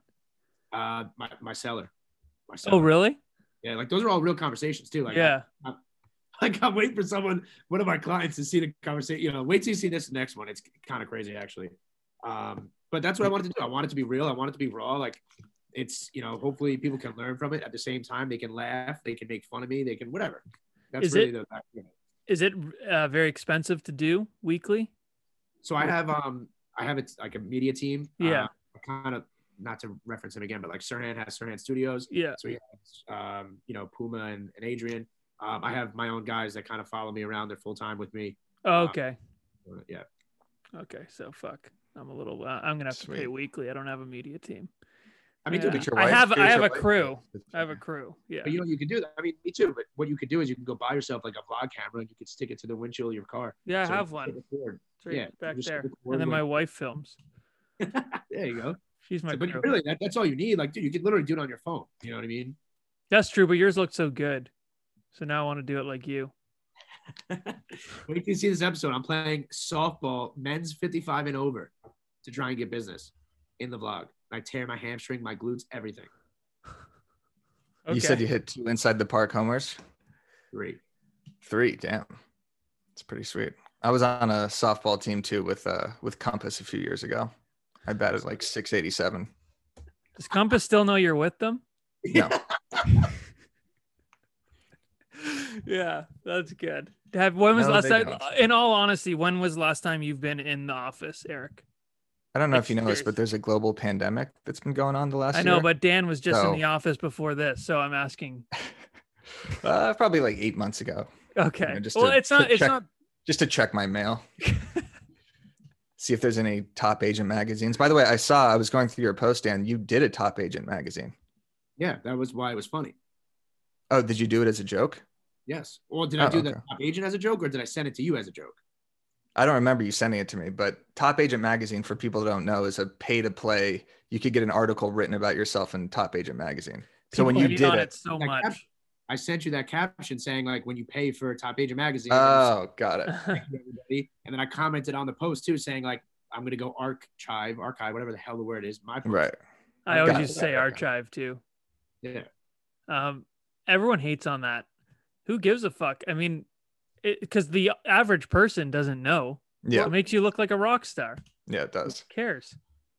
S3: Uh, my my seller. My seller.
S1: Oh, really?
S3: Yeah, like those are all real conversations too. Like,
S1: yeah.
S3: I, I, like I'm waiting for someone, one of my clients, to see the conversation. You know, wait till you see this next one. It's kind of crazy actually. Um, but that's what I wanted to do. I want it to be real. I want it to be raw. Like. It's, you know, hopefully people can learn from it. At the same time, they can laugh, they can make fun of me, they can whatever. That's
S1: is
S3: really
S1: it,
S3: the you know.
S1: Is it uh, very expensive to do weekly?
S3: So I have um I have it like a media team.
S1: Yeah.
S3: Uh, kind of not to reference him again, but like Sirhan has Sirhan Studios.
S1: Yeah.
S3: So he has um, you know, Puma and, and Adrian. Um, I have my own guys that kind of follow me around. They're full time with me.
S1: Oh, okay.
S3: Uh, yeah.
S1: Okay, so fuck. I'm a little. Uh, I'm gonna have to
S2: Sweet.
S1: pay weekly. I don't have a media team.
S3: I mean,
S1: Yeah.
S3: dude,
S2: your
S1: I
S2: wife?
S1: have I
S2: Curious
S1: have
S2: your
S1: a
S2: wife?
S1: crew. I have a crew. Yeah.
S3: but you know, you could do that. I mean, me too. But what you could do is you can go buy yourself like a vlog camera and you could stick it to the windshield of your car.
S1: Yeah, I
S3: So
S1: have
S3: you
S1: one.
S3: can record.
S1: It's right
S3: Yeah,
S1: back
S3: just
S1: there.
S3: record
S1: And then
S3: when-
S1: my wife films.
S3: There you go.
S1: She's my
S3: So, but
S1: crew.
S3: really, that, that's all you need. Like, dude, you could literally do it on your phone. You know what I mean?
S1: That's true, but yours looked so good. So now I want to do it like you.
S3: Wait till you see this episode. I'm playing softball, men's fifty-five and over, to try and get business in the vlog. I tear my hamstring, my glutes, everything.
S1: Okay.
S2: You said you hit two inside the park homers.
S3: Great.
S2: Three, damn. It's pretty sweet. I was on a softball team too with uh with Compass a few years ago. I batted like six eighty-seven.
S1: Does Compass still know you're with them?
S2: No.
S1: Yeah, that's good. Have when was
S2: No,
S1: last
S2: they
S1: time?
S2: don't.
S1: In all honesty, when was the last time you've been in the office, Eric?
S2: I don't know
S1: Like,
S2: if you know this,
S1: seriously.
S2: but there's a global pandemic that's been going on the last
S1: I know,
S2: year.
S1: but Dan was just in
S2: So-
S1: the office before this, so I'm asking.
S2: uh, probably like eight months ago,
S1: Okay.
S2: know, just
S1: well,
S2: to-
S1: it's not.
S2: to
S1: It's
S2: check-
S1: not.
S2: just to check my mail. See if there's any top agent magazines. By the way, I saw I was going through your post, Dan. You did a top agent magazine.
S3: Yeah, that was why it was funny.
S2: Oh, did you do it as a joke?
S3: Yes. Or did I
S2: Oh,
S3: do the
S2: okay.
S3: top agent as a joke, or did I send it to you as a joke?
S2: I don't remember you sending it to me, but Top Agent Magazine, for people that don't know, is a pay to play. You could get an article written about yourself in Top Agent Magazine. So when
S1: People
S2: you
S1: hate
S2: did
S1: on
S2: it,
S1: it so
S3: That
S1: much.
S3: cap- I sent you that caption saying like when you pay for a top agent magazine,
S2: oh, got it.
S3: everybody. And then I commented on the post too, saying like I'm gonna go archive, archive, whatever the hell the word is. My post.
S2: Right.
S1: I always
S2: Got
S1: used to
S2: it.
S1: say
S2: Okay.
S1: archive too.
S3: Yeah.
S1: Um, everyone hates on that. Who gives a fuck? I mean, because the average person doesn't know.
S2: Yeah.
S1: It makes you look like a rock star.
S2: Yeah, it does.
S1: Who cares?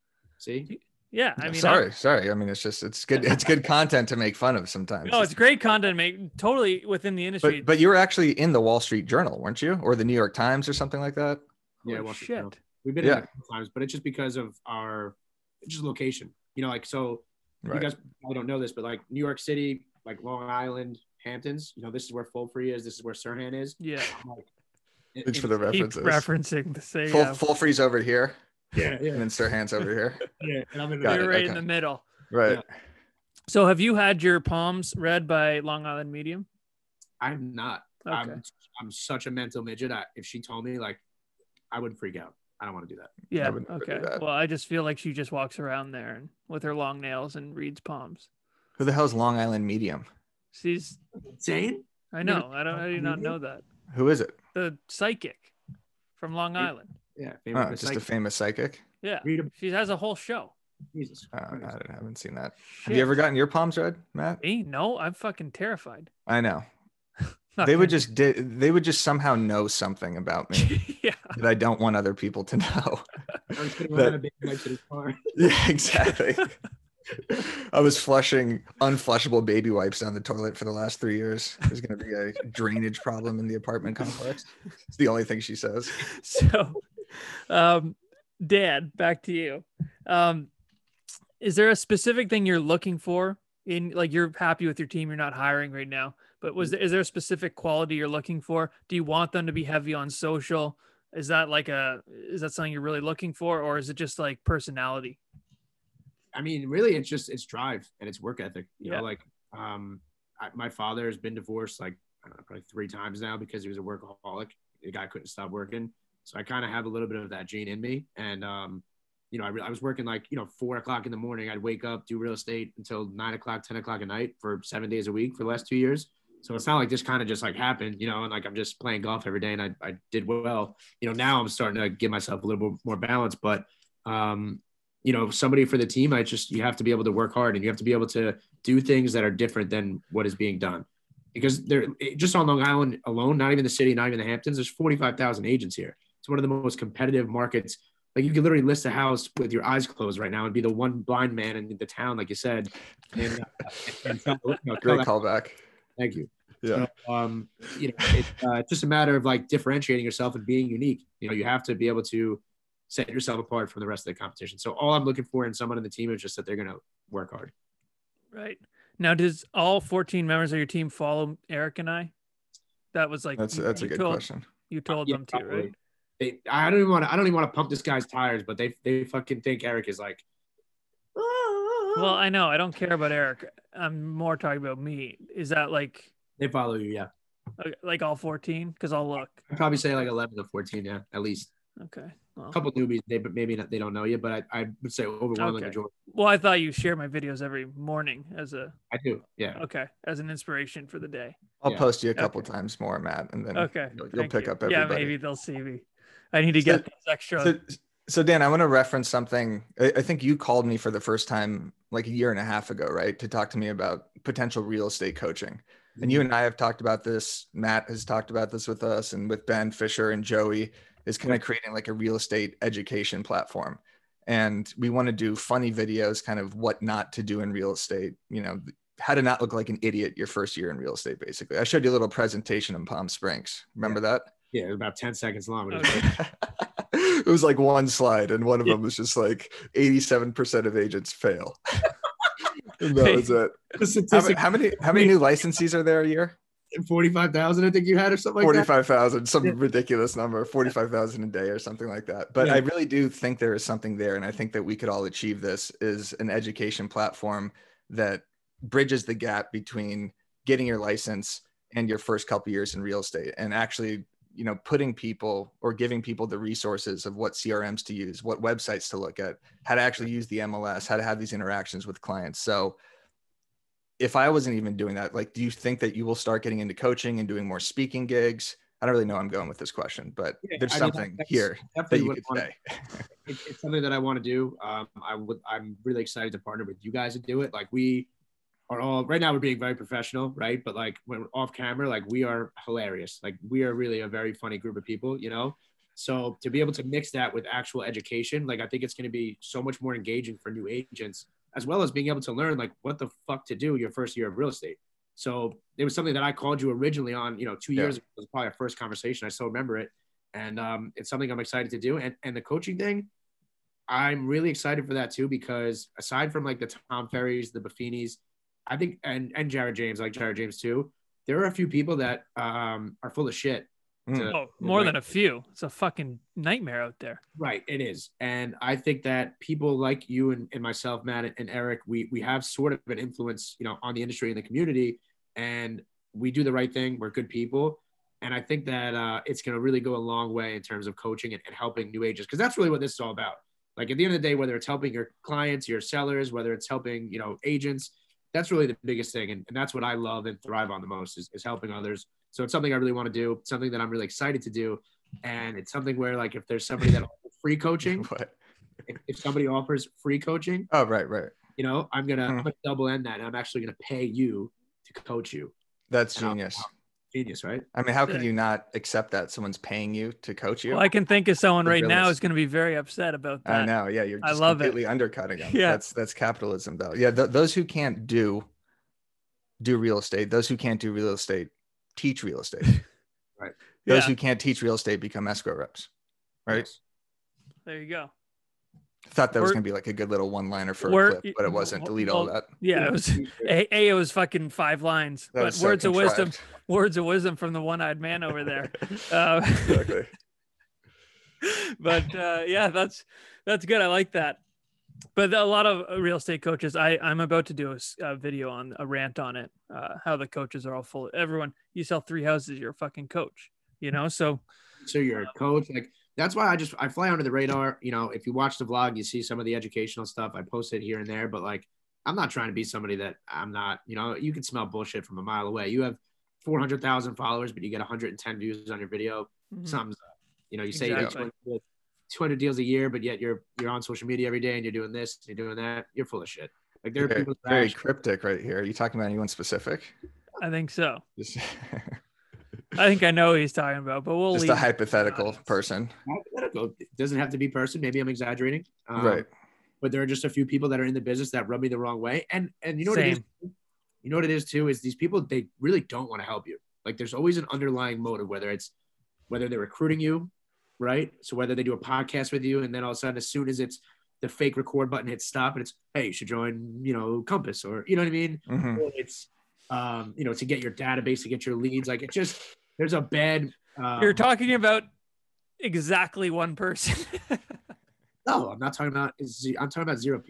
S3: See,
S1: Yeah, I mean,
S2: sorry, sorry. I mean, it's just it's good. It's good content to make fun of sometimes.
S1: No, it's great content. Make totally within the industry.
S2: But but you were actually in the Wall Street Journal, weren't you, or the New York Times or something like that?
S3: yeah,
S1: Holy
S3: Wall Street
S1: shit.
S3: Journal. We've been
S2: Yeah.
S3: in it a couple times, but it's just because of our just location. You know, like so
S2: Right.
S3: you guys probably don't know this, but like New York City, like Long Island, Hamptons, you know, this is where Full Free is, this is where Sirhan is.
S1: Yeah,
S3: Like,
S2: Thanks for the
S1: keep
S2: references.
S1: referencing the same.
S2: Full
S1: Yeah,
S2: full freeze over here,
S3: yeah,
S2: and
S3: yeah,
S2: then Sirhan's over here.
S3: yeah. And I'm in
S2: Got
S1: they're
S2: it,
S1: right
S2: okay.
S1: in the middle.
S2: Right.
S3: Yeah.
S1: So, have you had your palms read by Long Island Medium?
S3: I'm not.
S1: Okay.
S3: I'm I'm such a mental midget. I, if she told me, like, I would freak out. I don't want to do that.
S1: Yeah.
S2: would never do
S1: Okay.
S2: that.
S1: Well, I just feel like she just walks around there and with her long nails and reads palms.
S2: Who the hell's Long Island Medium?
S1: She's.
S3: Insane.
S1: I know. I don't. I do not know that.
S2: Who is it?
S1: The psychic from Long
S3: Yeah.
S1: Island.
S3: Yeah.
S2: Oh,
S3: Favorite
S2: just a
S3: psychic.
S2: famous psychic.
S1: Yeah.
S3: Read a,
S1: She has a whole show.
S3: Jesus.
S2: Oh,
S3: Christ.
S2: I haven't seen that. Have
S1: Shit.
S2: you ever gotten your palms read, Matt?
S1: Me? No, I'm fucking terrified.
S2: I know.
S1: Not
S2: They would
S1: gonna-
S2: just di- they would just somehow know something about me
S1: yeah.
S2: that I don't want other people to know.
S3: I'm sitting
S2: That-
S3: on a big wipes in his car.
S2: Yeah, exactly. I was flushing unflushable baby wipes down the toilet for the last three years. There's going to be a drainage problem in the apartment complex. It's the only thing she says.
S1: So, um, Dad, back to you. Um, is there a specific thing you're looking for in, like, you're happy with your team, you're not hiring right now, but was there, is there a specific quality you're looking for? Do you want them to be heavy on social? Is that like a, is that something you're really looking for, or is it just like personality?
S3: I mean, really, it's just it's drive and it's work ethic. You
S1: Yeah.
S3: know, like um, I, my father has been divorced like I don't know, probably three times now because he was a workaholic. The guy couldn't stop working, so I kind of have a little bit of that gene in me. And um, you know, I, re- I was working like you know four o'clock in the morning. I'd wake up, do real estate until nine o'clock, ten o'clock at night for seven days a week for the last two years. So it's not like this kind of just like happened, you know, and like I'm just playing golf every day and I, I did well. You know, now I'm starting to give myself a little bit more balance, but um, you know, somebody for the team, I just, you have to be able to work hard and you have to be able to do things that are different than what is being done. Because there, just on Long Island alone, not even the city, not even the Hamptons, there's forty-five thousand agents here. It's one of the most competitive markets. Like you could literally list a house with your eyes closed right now and be the one blind man in the town, like you said. And, uh, and tell- you know, tell
S2: Great
S3: that-
S2: callback.
S3: Thank you.
S2: Yeah.
S3: So, um, you know, it's uh, just a matter of like differentiating yourself and being unique. You know, you have to be able to set yourself apart from the rest of the competition. So all I'm looking for in someone in the team is just that they're going to work hard.
S1: Right. Now, does all fourteen members of your team follow Eric and I? That was like,
S2: That's
S1: you-
S2: that's a
S1: you
S2: good
S1: told,
S2: question.
S1: You told
S3: Yeah,
S1: them to,
S3: probably.
S1: right?
S3: They, I don't even want to, I don't even want to pump this guy's tires, but they, they fucking think Eric is like, "Ah,"
S1: Well, I know. I don't care about Eric. I'm more talking about me. Is that like
S3: They follow you, yeah.
S1: uh, like all fourteen? Because I'll look.
S3: I'd probably say like eleven to fourteen, yeah, at least.
S1: Okay. Well,
S3: A couple newbies, they but maybe not, they don't know you, but I, I would say overwhelming
S1: Okay.
S3: majority.
S1: well, I thought you share my videos every morning as a
S3: I do, yeah.
S1: okay as an inspiration for the day.
S2: I'll
S3: Yeah.
S2: post you a couple
S1: Okay.
S2: times more, Matt, and then
S1: Okay.
S2: you'll, you'll
S1: thank
S2: pick
S1: you.
S2: up everybody.
S1: Yeah, maybe they'll see me. I need to
S2: So-
S1: get these extra.
S2: So, so Dan, I want to reference something. I, I think you called me for the first time like a year and a half ago, right? To talk to me about potential real estate coaching. And you and I have talked about this. Matt has talked about this with us, and with Ben Fisher and Joey is kind of creating like a real estate education platform. And we want to do funny videos, kind of what not to do in real estate, you know, how to not look like an idiot your first year in real estate, basically. I showed you a little presentation in Palm Springs. Remember
S3: Yeah.
S2: that?
S3: Yeah, it was about ten seconds long. But it was
S1: Okay.
S3: great.
S2: It was like one slide, and one of
S1: Yeah.
S2: them was just like eighty-seven percent of agents fail. And that was it.
S3: The
S2: How,
S3: statistic,
S2: ma- how many how many new licensees are there a year?
S3: forty-five thousand, I think you had, or something like that.
S2: forty-five thousand, some
S3: Yeah.
S2: ridiculous number, forty-five thousand a day or something like that. But
S3: Yeah.
S2: I really do think there is something there. And I think that we could all achieve this is an education platform that bridges the gap between getting your license and your first couple years in real estate, and actually, you know, putting people or giving people the resources of what C R Ms to use, what websites to look at, how to actually use the M L S, how to have these interactions with clients. So if I wasn't even doing that, like, do you think that you will start getting into coaching and doing more speaking gigs? I don't really know where I'm going with this question, but
S3: Yeah,
S2: there's
S3: I mean,
S2: something
S3: that's
S2: here that
S3: definitely
S2: you
S3: what
S2: could
S3: I wanna-
S2: say.
S3: it, it's something that I want to do. Um, I would, I'm really excited to partner with you guys to do it. Like we are all right now, we're being very professional, right? But like when we're off camera, like we are hilarious. Like we are really a very funny group of people, you know? So to be able to mix that with actual education, like I think it's going to be so much more engaging for new agents, as well as being able to learn like what the fuck to do your first year of real estate. So it was something that I called you originally on, you know, two years
S2: Yeah.
S3: ago. It was probably our first conversation. I still remember it. And um, it's something I'm excited to do. And, and the coaching thing, I'm really excited for that too, because aside from like the Tom Ferries, the Buffinis, I think, and, and Jared James, like Jared James too, there are a few people that um, are full of shit.
S2: Mm.
S3: to-
S1: Oh, more
S3: right.
S1: than a few. It's a fucking nightmare out there.
S3: Right, it is. And I think that people like you and, and myself, Matt and Eric, we we have sort of an influence, you know, on the industry and the community, and we do the right thing. We're good people. And I think that uh, it's going to really go a long way in terms of coaching and, and helping new agents, because that's really what this is all about. Like at the end of the day, whether it's helping your clients, your sellers, whether it's helping, you know, agents, that's really the biggest thing. And, and that's what I love and thrive on the most is, is helping others. So it's something I really want to do, something that I'm really excited to do. And it's something where like, if there's somebody that offers free coaching,
S2: What?
S3: if, if somebody offers free coaching,
S2: Oh, right, right.
S3: you know, I'm going to,
S2: Hmm.
S3: I'm gonna double end that. And I'm actually going to pay you to coach you.
S2: That's
S3: And I'll-
S2: genius.
S3: Genius, right?
S2: I mean, how could
S1: Sick.
S2: you not accept that someone's paying you to coach you?
S1: Well, I can think of someone
S2: The
S1: right now
S2: villas.
S1: who's going to be very upset about that.
S2: I know. Yeah, you're
S1: I
S2: just
S1: love it.
S2: completely undercutting them.
S1: Yeah.
S2: That's that's capitalism, though. Yeah, th- those who can't do do real estate, those who can't do real estate teach real estate.
S3: Right.
S2: Those
S1: Yeah.
S2: who can't teach real estate become escrow reps. Right.
S3: Yes.
S1: There you go.
S2: Thought that was
S1: We're-
S2: gonna be like a good little one-liner for
S1: we're-
S2: a clip, but it wasn't. Delete all
S1: well,
S2: that.
S1: Yeah, it was a, a it was fucking five lines,
S2: That
S1: but
S2: was so
S1: words of wisdom,
S2: contrived.
S1: words of wisdom from the one-eyed man over there. Uh,
S2: Exactly.
S1: but uh, yeah, that's that's good. I like that. But a lot of real estate coaches, I I'm about to do a, s- a video on a rant on it. Uh, how the coaches are all full. Everyone, you sell three houses, you're a fucking coach. You know, so
S3: So you're a coach. Like that's why I just I fly under the radar. You know, if you watch the vlog, you see some of the educational stuff. I post it here and there, but like I'm not trying to be somebody that I'm not. You know, you can smell bullshit from a mile away. You have four hundred thousand followers, but you get one hundred ten views on your video.
S1: mhm.
S3: Something's up. You know, you say
S1: Exactly.
S3: you get two hundred deals a year, but yet you're you're on social media every day and you're doing this, you're doing that. You're full of shit. Like there are
S2: Very,
S3: people that
S2: very
S3: actually-
S2: cryptic right here. Are you talking about anyone specific?
S1: I think so.
S2: Just,
S1: I think I know what he's talking about, but we'll
S2: just
S1: leave
S2: a
S1: it.
S2: hypothetical
S1: audience.
S2: person.
S3: hypothetical. It doesn't have to be person. Maybe I'm exaggerating. Um,
S2: Right.
S3: But there are just a few people that are in the business that rub me the wrong way. And and you know what it is?
S1: Same.
S3: You know what it is too is these people, they really don't want to help you. Like there's always an underlying motive, whether it's whether they're recruiting you, right? So whether they do a podcast with you, and then all of a sudden, as soon as it's the fake record button hits stop, and it's hey, you should join, you know, Compass, or you know what I mean?
S2: Mhm.
S3: Or it's um, you know, to get your database, to get your leads. Like it's just there's a bad um,
S1: You're talking about exactly one person.
S3: no, I'm not talking about I'm talking about zero people.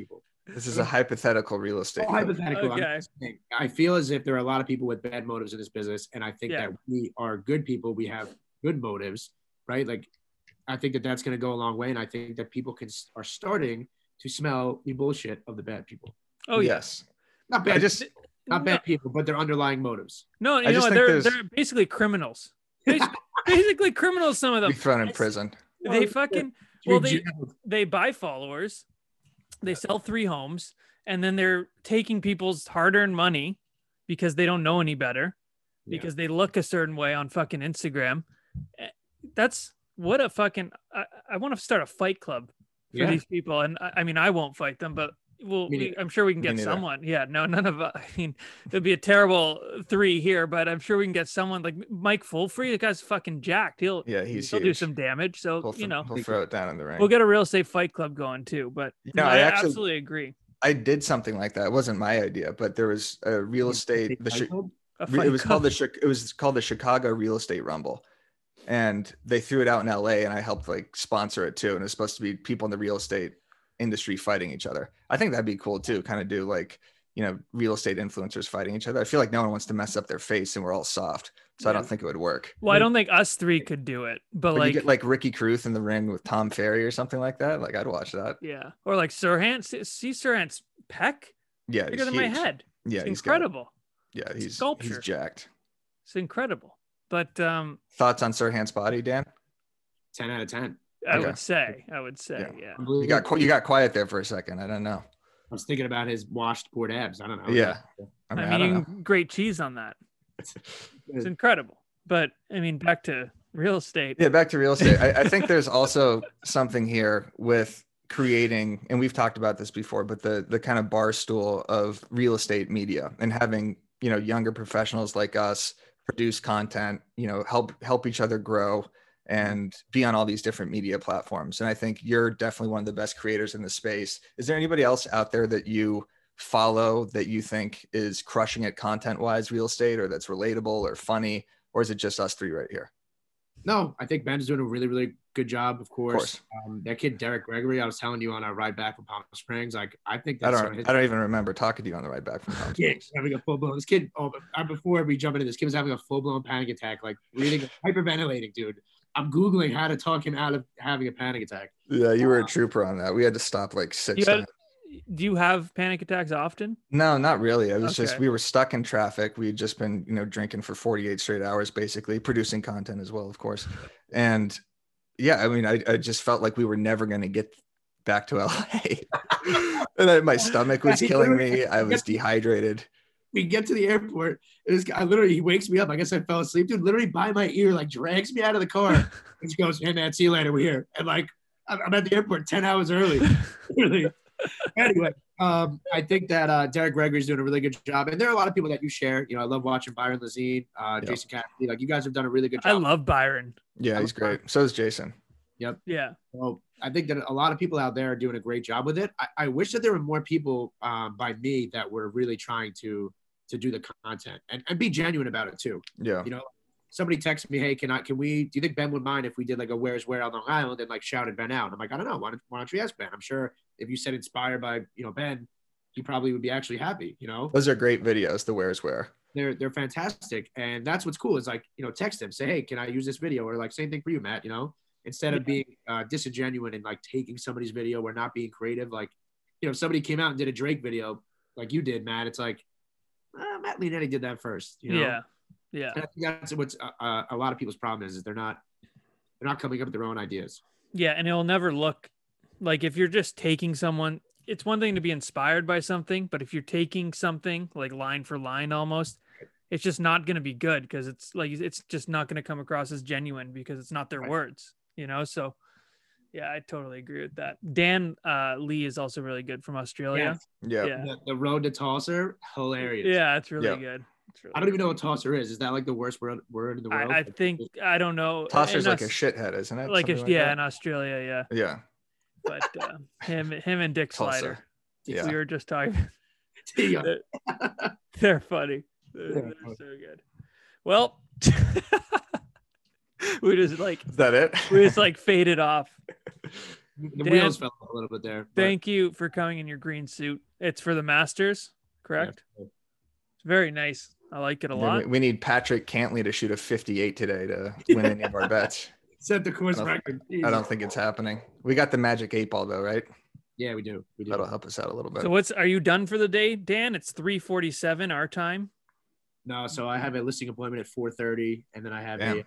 S2: This is a hypothetical real estate.
S3: Oh, hypothetical.
S1: Okay.
S3: Saying, I feel as if there are a lot of people with bad motives in this business, and I think
S1: Yeah.
S3: that we are good people. We have good motives, right? Like, I think that that's going to go a long way, and I think that people can are starting to smell the bullshit of the bad people.
S1: Oh yeah.
S2: Yes.
S3: Not bad,
S2: I just
S3: not bad people, but their underlying motives.
S1: No, you
S2: I
S1: know
S2: just
S1: what?
S2: think
S1: They're
S2: there's-
S1: they're basically criminals. Basically, basically criminals. Some of them.
S2: be thrown in prison.
S1: They
S3: Oh,
S1: fucking well they
S3: Jailed.
S1: they buy followers, they sell three homes, and then they're taking people's hard-earned money because they don't know any better,
S3: Yeah.
S1: because they look a certain way on fucking Instagram. Eh, That's what a fucking. I, I want to start a fight club for
S3: Yeah.
S1: these people, and I, I mean I won't fight them, but. Well,
S3: Me
S1: we,
S3: neither.
S1: I'm sure we can
S2: Me
S1: get
S2: neither.
S1: someone. Yeah, no, none of. Uh, I mean, it'd be a terrible three here, but I'm sure we can get someone like Mike Fulfrey. The guy's fucking jacked. He'll
S2: Yeah, he's
S1: he'll do
S2: huge.
S1: some damage. So
S2: He'll,
S1: you
S2: th-
S1: know,
S2: he'll throw it down in the ring.
S1: we'll get a real estate fight club going too. But
S2: No,
S1: no,
S2: I
S1: I,
S2: actually-
S1: absolutely agree.
S2: I did something like that. It wasn't my idea, but there was a real estate. The Chi-
S1: A
S2: Re-
S1: fight
S2: it was
S1: club.
S2: called the Chi- it was called the Chicago Real Estate Rumble, and they threw it out in L A, and I helped like sponsor it too. And it's supposed to be people in the real estate industry fighting each other. I think that'd be cool too. Kind of do like, you know, real estate influencers fighting each other. I feel like no one wants to mess up their face, and we're all soft, so I don't
S3: Yeah.
S2: think it would work.
S1: Well, I don't think us three could do it, but
S2: But
S1: like,
S2: you get like Ricky Cruth in the ring with Tom Ferry or something like that. Like I'd watch that.
S1: yeah, or like Sirhan. See see Sirhan's pec
S2: Yeah,
S1: bigger
S2: he's
S1: than my
S2: huge.
S1: head.
S2: Yeah,
S1: It's
S2: he's got-
S1: incredible.
S2: yeah, he's
S1: Sculpture.
S2: he's jacked.
S1: It's incredible. But um,
S2: Thoughts on Sirhan's body, Dan?
S3: ten out of ten.
S1: I
S2: Okay.
S1: would say, I would say,
S2: Yeah.
S1: yeah.
S2: You got qu- you got quiet there for a second. I don't know.
S3: I was thinking about his washed board abs. I don't know.
S2: Yeah. I
S1: I
S2: mean,
S1: mean,
S2: I don't
S1: you
S2: know.
S1: can grate cheese on that. It's incredible. But I mean, back to real estate.
S2: Yeah, back to real estate. I, I think there's also something here with creating, and we've talked about this before, but the the kind of bar stool of real estate media and having, you know, younger professionals like us produce content, you know, help help each other grow and be on all these different media platforms. And I think you're definitely one of the best creators in the space. Is there anybody else out there that you follow that you think is crushing it content wise real estate, or that's relatable or funny, or is it just us three right here?
S3: No, I think Ben's doing a really, really good job, of course.
S2: course.
S3: Um, that kid, Derek Gregory, I was telling you on our ride back from Palm Springs, like, I think
S2: I
S3: that's
S2: don't I don't even remember talking to you on the ride back from Palm
S3: yeah,
S2: Springs.
S3: having a full blown. This kid, oh, but, uh, before we jump into this, kid was having a full blown panic attack, like reading, hyperventilating, dude. I'm Googling how to talk him out of having a panic attack.
S2: Yeah, you were a trooper on that. We had to stop like six
S1: You had-
S2: times.
S1: Do you have panic attacks often?
S2: No, not really. It was just
S1: Okay.
S2: we were stuck in traffic. We had just been, you know, drinking for forty-eight straight hours, basically producing content as well, of course. And yeah, I mean, I, I just felt like we were never going to get back to L A. And then my stomach was killing me. I was dehydrated.
S3: We get to the airport, and this guy literally, he wakes me up. I guess I fell asleep, dude. Literally by my ear, like drags me out of the car. And he goes, "Hey man, see you later. We're here." And like, I'm I'm at the airport ten hours early. Really. Anyway, um, I think that uh, Derek Gregory's doing a really good job, and there are a lot of people that you share. You know, I love watching Byron Lazine, uh,
S2: Yeah.
S3: Jason Cassidy. Like, you guys have done a really good
S1: I
S3: job.
S1: love Byron.
S2: Yeah, he's great. So is Jason.
S1: Yeah.
S3: So I think that a lot of people out there are doing a great job with it. I, I wish that there were more people um, by me that were really trying to to do the content and, and be genuine about it too.
S2: Yeah.
S3: You know, somebody texted me, "Hey, can I? Can we? Do you think Ben would mind if we did like a Where's Where on Long Island and like shouted Ben out?" I'm like, I don't know. Why don't, why don't you ask Ben? I'm sure if you said inspired by you know Ben, he probably would be actually happy. You know,
S2: Those are great videos, the Where's Where.
S3: they're they're fantastic, and that's what's cool. Is like you know, text him, say, "Hey, can I use this video?" Or like, same thing for you, Matt. You know, instead of
S1: Yeah.
S3: being uh, disingenuous and like taking somebody's video or not being creative, like you know, if somebody came out and did a Drake video like you did, Matt. It's like uh, Matt Leonetti did that first. You know?
S1: Yeah. Yeah.
S3: And I think that's what's uh, uh, a lot of people's problem is, is they're not they're not coming up with their own ideas.
S1: Yeah. And it'll never look like if you're just taking someone, it's one thing to be inspired by something, but if you're taking something like line for line almost, it's just not going to be good because it's like it's just not going to come across as genuine because it's not their
S3: Right.
S1: words, you know? So yeah, I totally agree with that. Dan uh, Lee is also really good from Australia.
S2: Yeah.
S1: Yeah.
S3: The, the road to Tosser, hilarious.
S1: Yeah, it's really
S2: Yeah.
S1: good. It's really
S3: I don't even know what Tosser is. Is that like the worst word, word in the world?
S1: I, I think I don't know.
S2: Tosser's
S1: In
S2: like a
S1: Aus-
S2: shithead, isn't it?
S1: like a,
S2: Something
S1: yeah,
S2: that?
S1: in Australia, yeah.
S2: Yeah.
S1: But uh, him, him and Dick
S2: Tulsa.
S1: Slider,
S2: Yeah.
S1: we were just talking.
S3: Yeah.
S1: they're, they're funny. They're,
S3: Yeah.
S1: they're so good. Well, we just like
S2: Is that it?
S1: we just like faded off.
S3: The
S1: Dan,
S3: wheels fell off a little bit there. but-
S1: Thank you for coming in your green suit. It's for the Masters, correct?
S3: Yeah.
S1: It's very nice. I like it a
S2: Yeah,
S1: lot.
S2: we, we need Patrick Cantley to shoot a fifty-eight today to win any of our bets.
S3: Set the course
S2: I don't-
S3: record.
S2: I
S3: Jesus.
S2: don't think it's happening. We got the magic eight ball though, right?
S3: Yeah, we do. We do.
S2: That'll help us out a little bit.
S1: So what's are you done for the day, Dan? It's three forty-seven our time.
S3: No, so I have a listing appointment at four thirty, and then I have
S2: Damn.
S3: a.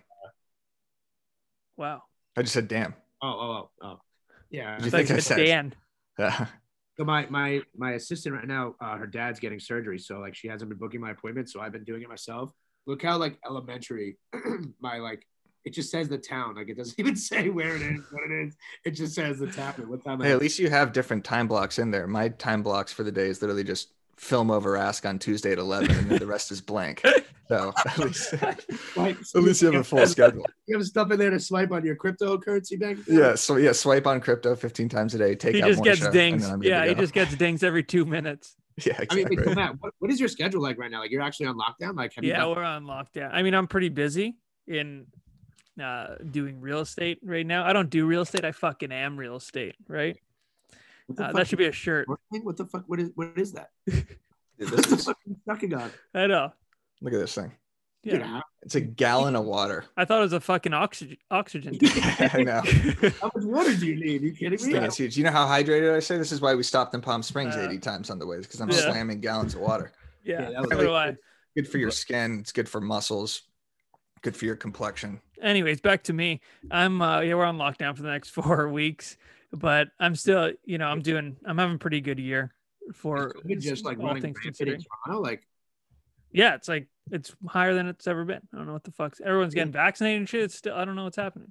S1: Wow.
S2: I just said, damn.
S3: Oh, oh, oh, oh. Yeah.
S2: Did you
S1: I
S2: think
S1: thought
S2: I
S1: you
S2: said-
S1: said Dan.
S2: Yeah.
S3: So my my my assistant right now, uh, her dad's getting surgery, so like she hasn't been booking my appointment, so I've been doing it myself. Look how like elementary my like it just says the town, like it doesn't even say where it is, what it is. It just says the town and what time.
S2: Hey,
S3: I-
S2: at least you have different time blocks in there. My time blocks for the day is literally just film over ask on Tuesday at eleven, and then the rest is blank. So at least,
S3: like,
S2: at least you have a full schedule.
S3: You have stuff in there to swipe on your cryptocurrency bank. account?
S2: Yeah. So yeah, swipe on crypto fifteen times a day. Take
S1: He
S2: out
S1: just
S2: more
S1: gets
S2: show, and
S1: dings.
S2: then I'm good
S1: Yeah,
S2: to
S1: he
S2: go.
S1: just gets dings every two minutes.
S2: Yeah,
S3: I mean,
S2: exactly.
S3: wait, so Matt, what, what is your schedule like right now? Like you're actually on lockdown? Like have you
S1: Yeah,
S3: done-
S1: we're on lockdown. I mean, I'm pretty busy in uh, doing real estate right now. I don't do real estate. I fucking am real estate, right?
S3: what the
S1: Uh,
S3: fuck
S1: that should be a shirt.
S3: is- What the fuck? What is what is that?
S2: Dude,
S3: What
S2: this
S3: the
S2: is,
S3: fuck are you sucking on?
S1: I know.
S2: look at this thing.
S3: Dude,
S1: Yeah.
S3: how,
S2: It's a gallon of water.
S1: I thought it was a fucking oxygen oxygen tank.
S2: I know.
S3: how much water do you need? Are you kidding
S2: This
S3: me?
S2: thing is huge. You know how hydrated I say? This is why we stopped in Palm Springs
S1: Uh,
S2: eighty times on the way, because I'm
S1: yeah.
S2: slamming gallons of water.
S1: Yeah,
S3: Yeah, that was
S1: so do I.
S2: Good for your skin. It's good for muscles. Good for your complexion.
S1: Anyways, back to me. I'm uh yeah, we're on lockdown for the next four weeks, but I'm still, you know, I'm doing I'm having a pretty good year for
S3: Is COVID just like
S1: all
S3: running
S1: things
S3: rampant in
S1: considering.
S3: Toronto, like
S1: Yeah, it's like it's higher than it's ever been. I don't know what the fuck's everyone's getting vaccinated and shit. It's still I don't know what's happening.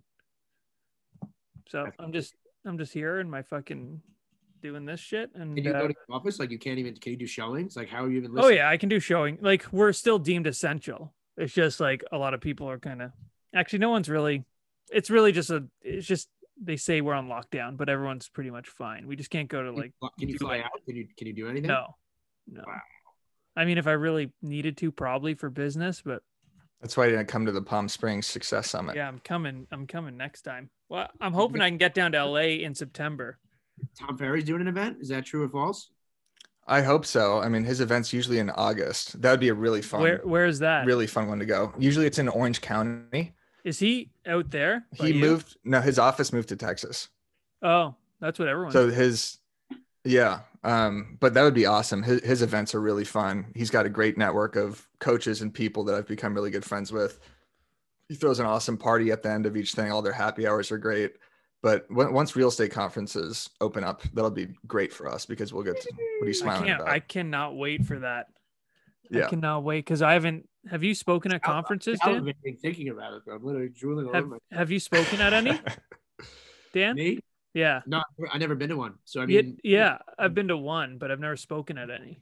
S1: So I'm just I'm just here in my fucking doing this shit and
S3: can you
S1: uh,
S3: go to the office? Like you can't even can you do showings? Like how are you even
S1: oh
S3: listening?
S1: yeah, I can do showing. Like we're still deemed essential. It's just like a lot of people are kind of actually no one's really it's really just a it's just they say we're on lockdown, but everyone's pretty much fine. We just can't go to like
S3: Can you
S1: do
S3: fly
S1: it.
S3: out? Can you can you do anything?
S1: no. No.
S3: Wow.
S1: I mean if I really needed to probably for business, but
S2: That's why I didn't come to the Palm Springs Success Summit.
S1: yeah, I'm coming I'm coming next time. Well, I'm hoping I can get down to L A in September.
S3: Tom Ferry's doing an event. Is that true or false?
S2: I hope so. I mean, his event's usually in August. That would be a really fun,
S1: Where where is that?
S2: really fun one to go. Usually it's in Orange County.
S1: Is he out there? by
S2: He
S1: you?
S2: moved, no, his office moved to Texas.
S1: Oh, that's what everyone
S2: So his, yeah, um, but that would be awesome. His, his events are really fun. He's got a great network of coaches and people that I've become really good friends with. He throws an awesome party at the end of each thing. All their happy hours are great. But when, once real estate conferences open up, that'll be great for us because we'll get. To, what are you
S1: I
S2: smiling
S1: can't
S2: about?
S1: I cannot wait for that. I
S2: Yeah.
S1: cannot wait because I haven't have you spoken at conferences,
S3: I've
S1: Dan?
S3: been thinking about it. Bro. I'm literally drooling all
S1: Have,
S3: over my
S1: have you spoken at any, Dan?
S3: me.
S1: Yeah.
S3: No, I never been to one. So I
S1: Yeah,
S3: mean,
S1: yeah, I've been to one, but I've never spoken at any.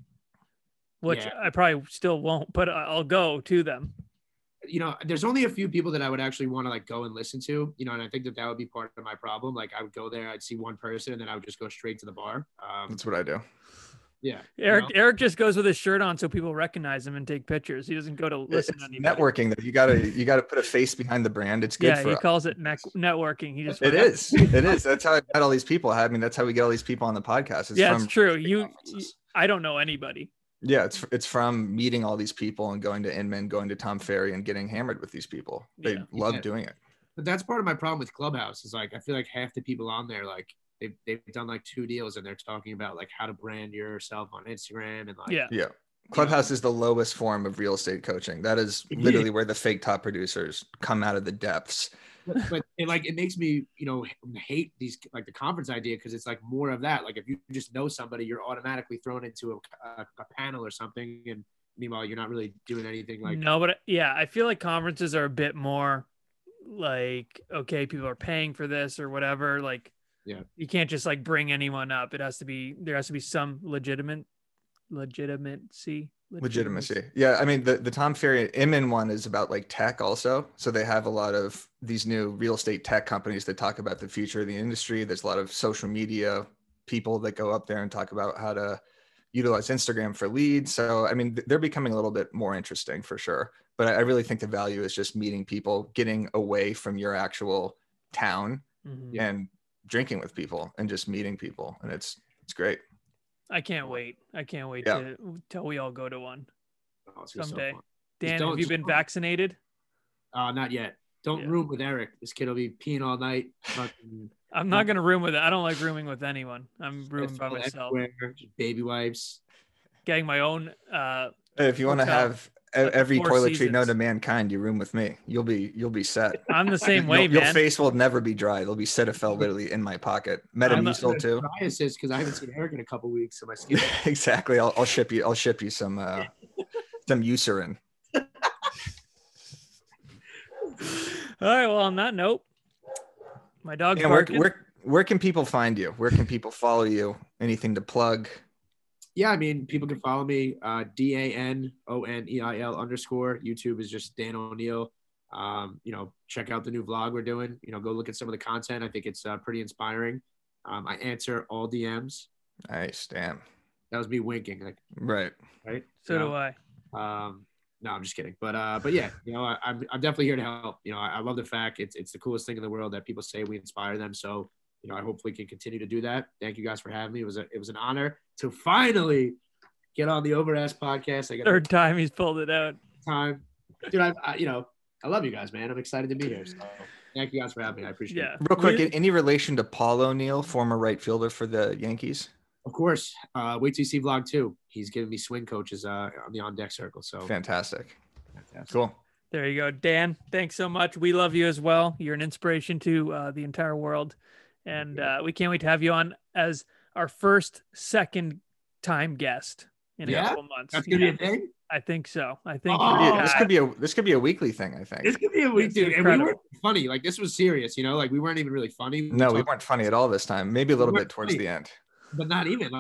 S1: Which
S3: Yeah.
S1: I probably still won't, but I- I'll go to them.
S3: you know, there's only a few people that I would actually want to like go and listen to, you know, and I think that that would be part of my problem. Like I would go there, I'd see one person, and then I would just go straight to the bar. Um,
S2: That's what I do.
S3: yeah, you
S1: Eric
S3: know?
S1: Eric just goes with his shirt on so people recognize him and take pictures. He doesn't go to listen
S2: It's
S1: to anybody.
S2: networking that you gotta you gotta put a face behind the brand. It's good
S1: Yeah,
S2: for
S1: he
S2: us.
S1: calls it ne- networking. He just
S2: It is. It is. That's how I met all these people. I mean, that's how we get all these people on the podcast. It's
S1: yeah,
S2: from
S1: it's true.
S2: real estate
S1: You,
S2: conferences.
S1: I don't know anybody.
S2: Yeah, it's it's from meeting all these people and going to Inman, going to Tom Ferry, and getting hammered with these people. They
S1: Yeah.
S2: love
S3: Yeah.
S2: doing it.
S3: But that's part of my problem with Clubhouse is like I feel like half the people on there like they've they've done like two deals and they're talking about like how to brand yourself on Instagram and like
S1: Yeah.
S2: Yeah. Clubhouse is the lowest form of real estate coaching. That is
S3: Yeah.
S2: literally where the fake top producers come out of the depths.
S3: but, but it like it makes me you know hate these like the conference idea because it's like more of that like if you just know somebody you're automatically thrown into a, a, a panel or something and meanwhile you're not really doing anything like
S1: no, but yeah, I feel like conferences are a bit more like, okay, people are paying for this or whatever. Like,
S3: Yeah.
S1: you can't just like bring anyone up. It has to be, there has to be some legitimate, legitimacy.
S2: Legitimacy. Yeah. I mean, the, the Tom Ferry Inman one is about like tech also. So they have a lot of these new real estate tech companies that talk about the future of the industry. There's a lot of social media people that go up there and talk about how to utilize Instagram for leads. So, I mean, they're becoming a little bit more interesting for sure. But I really think the value is just meeting people, getting away from your actual town
S1: Mhm.
S2: and drinking with people and just meeting people, and it's it's great.
S1: I can't wait. I can't wait
S2: Yeah.
S1: to till we all go to one
S3: Oh, it's gonna be so
S1: someday.
S3: fun.
S1: Dan,
S3: don't-
S1: have you
S3: just
S1: been
S3: don't-
S1: vaccinated?
S3: Uh, not yet. Don't
S1: Yeah.
S3: room with Eric. This kid will be peeing all night. Fucking
S1: I'm not gonna room with it. I don't like rooming with anyone. I'm rooming by
S3: all
S1: myself.
S3: everywhere, just baby wipes.
S1: Getting my own. Uh,
S2: Hey, if you want to
S1: Hotel
S2: have e-
S1: at the
S2: every
S1: Four
S2: toiletry known
S1: Seasons.
S2: to mankind, you room with me. You'll be you'll be set.
S1: I'm the same way,
S2: your, your
S1: man.
S2: face will never be dry. There'll be Cetaphil literally in my pocket.
S1: I'm not-
S2: Metamucil too.
S3: Psoriasis because I haven't seen Eric in a couple weeks, so my skin.
S2: Exactly. I'll, I'll ship you. I'll ship you some uh, some Eucerin.
S1: All right. Well, on that note, my dog's
S2: And where,
S1: barking.
S2: where where can people find you? Where can people follow you? Anything to plug?
S3: Yeah, I mean, people can follow me, uh, D A N O N E I L underscore. YouTube is just Dan O'Neill. Um, you know, check out the new vlog we're doing. You know, go look at some of the content. I think it's uh, pretty inspiring. Um, I answer all D Ms.
S2: Nice. Damn.
S3: That was me winking, like,
S2: Right.
S3: right?
S1: so
S3: You
S1: do
S3: know?
S1: I.
S3: Um, no, I'm just kidding. But uh, but yeah, you know, I, I'm I'm definitely here to help. You know, I, I love the fact it's it's the coolest thing in the world that people say we inspire them. So you know, I hopefully can continue to do that. Thank you guys for having me. It was a it was an honor to finally get on the Overask podcast. I got
S1: Third time he's pulled it out.
S3: time, dude. I, I you know I love you guys, man. I'm excited to be here. So thank you guys for having me. I appreciate
S1: Yeah.
S3: it.
S2: Real quick,
S1: We-
S2: any relation to Paul O'Neill, former right fielder for the Yankees?
S3: Of course. Uh, wait till you see vlog two. He's giving me swing coaches uh, on the on deck circle. So
S2: Fantastic.
S3: fantastic.
S2: Cool.
S1: There you go, Dan. Thanks so much. We love you as well. You're an inspiration to uh, the entire world, and uh, we can't wait to have you on as our first second time guest in a
S3: Yeah?
S1: couple months.
S3: That's gonna
S1: Yeah,
S3: be a thing.
S1: I think so. I think
S3: Oh,
S2: Yeah,
S1: uh,
S2: this could be a this could be a weekly thing. I think.
S3: This could be a week,
S1: It's
S3: dude. And we
S1: incredible.
S3: weren't funny. Like this was serious, you know. Like we weren't even really funny.
S2: No, we
S3: talked-
S2: weren't funny at all this time. Maybe a little
S3: weren't
S2: bit towards
S3: funny.
S2: the end.
S3: but not even.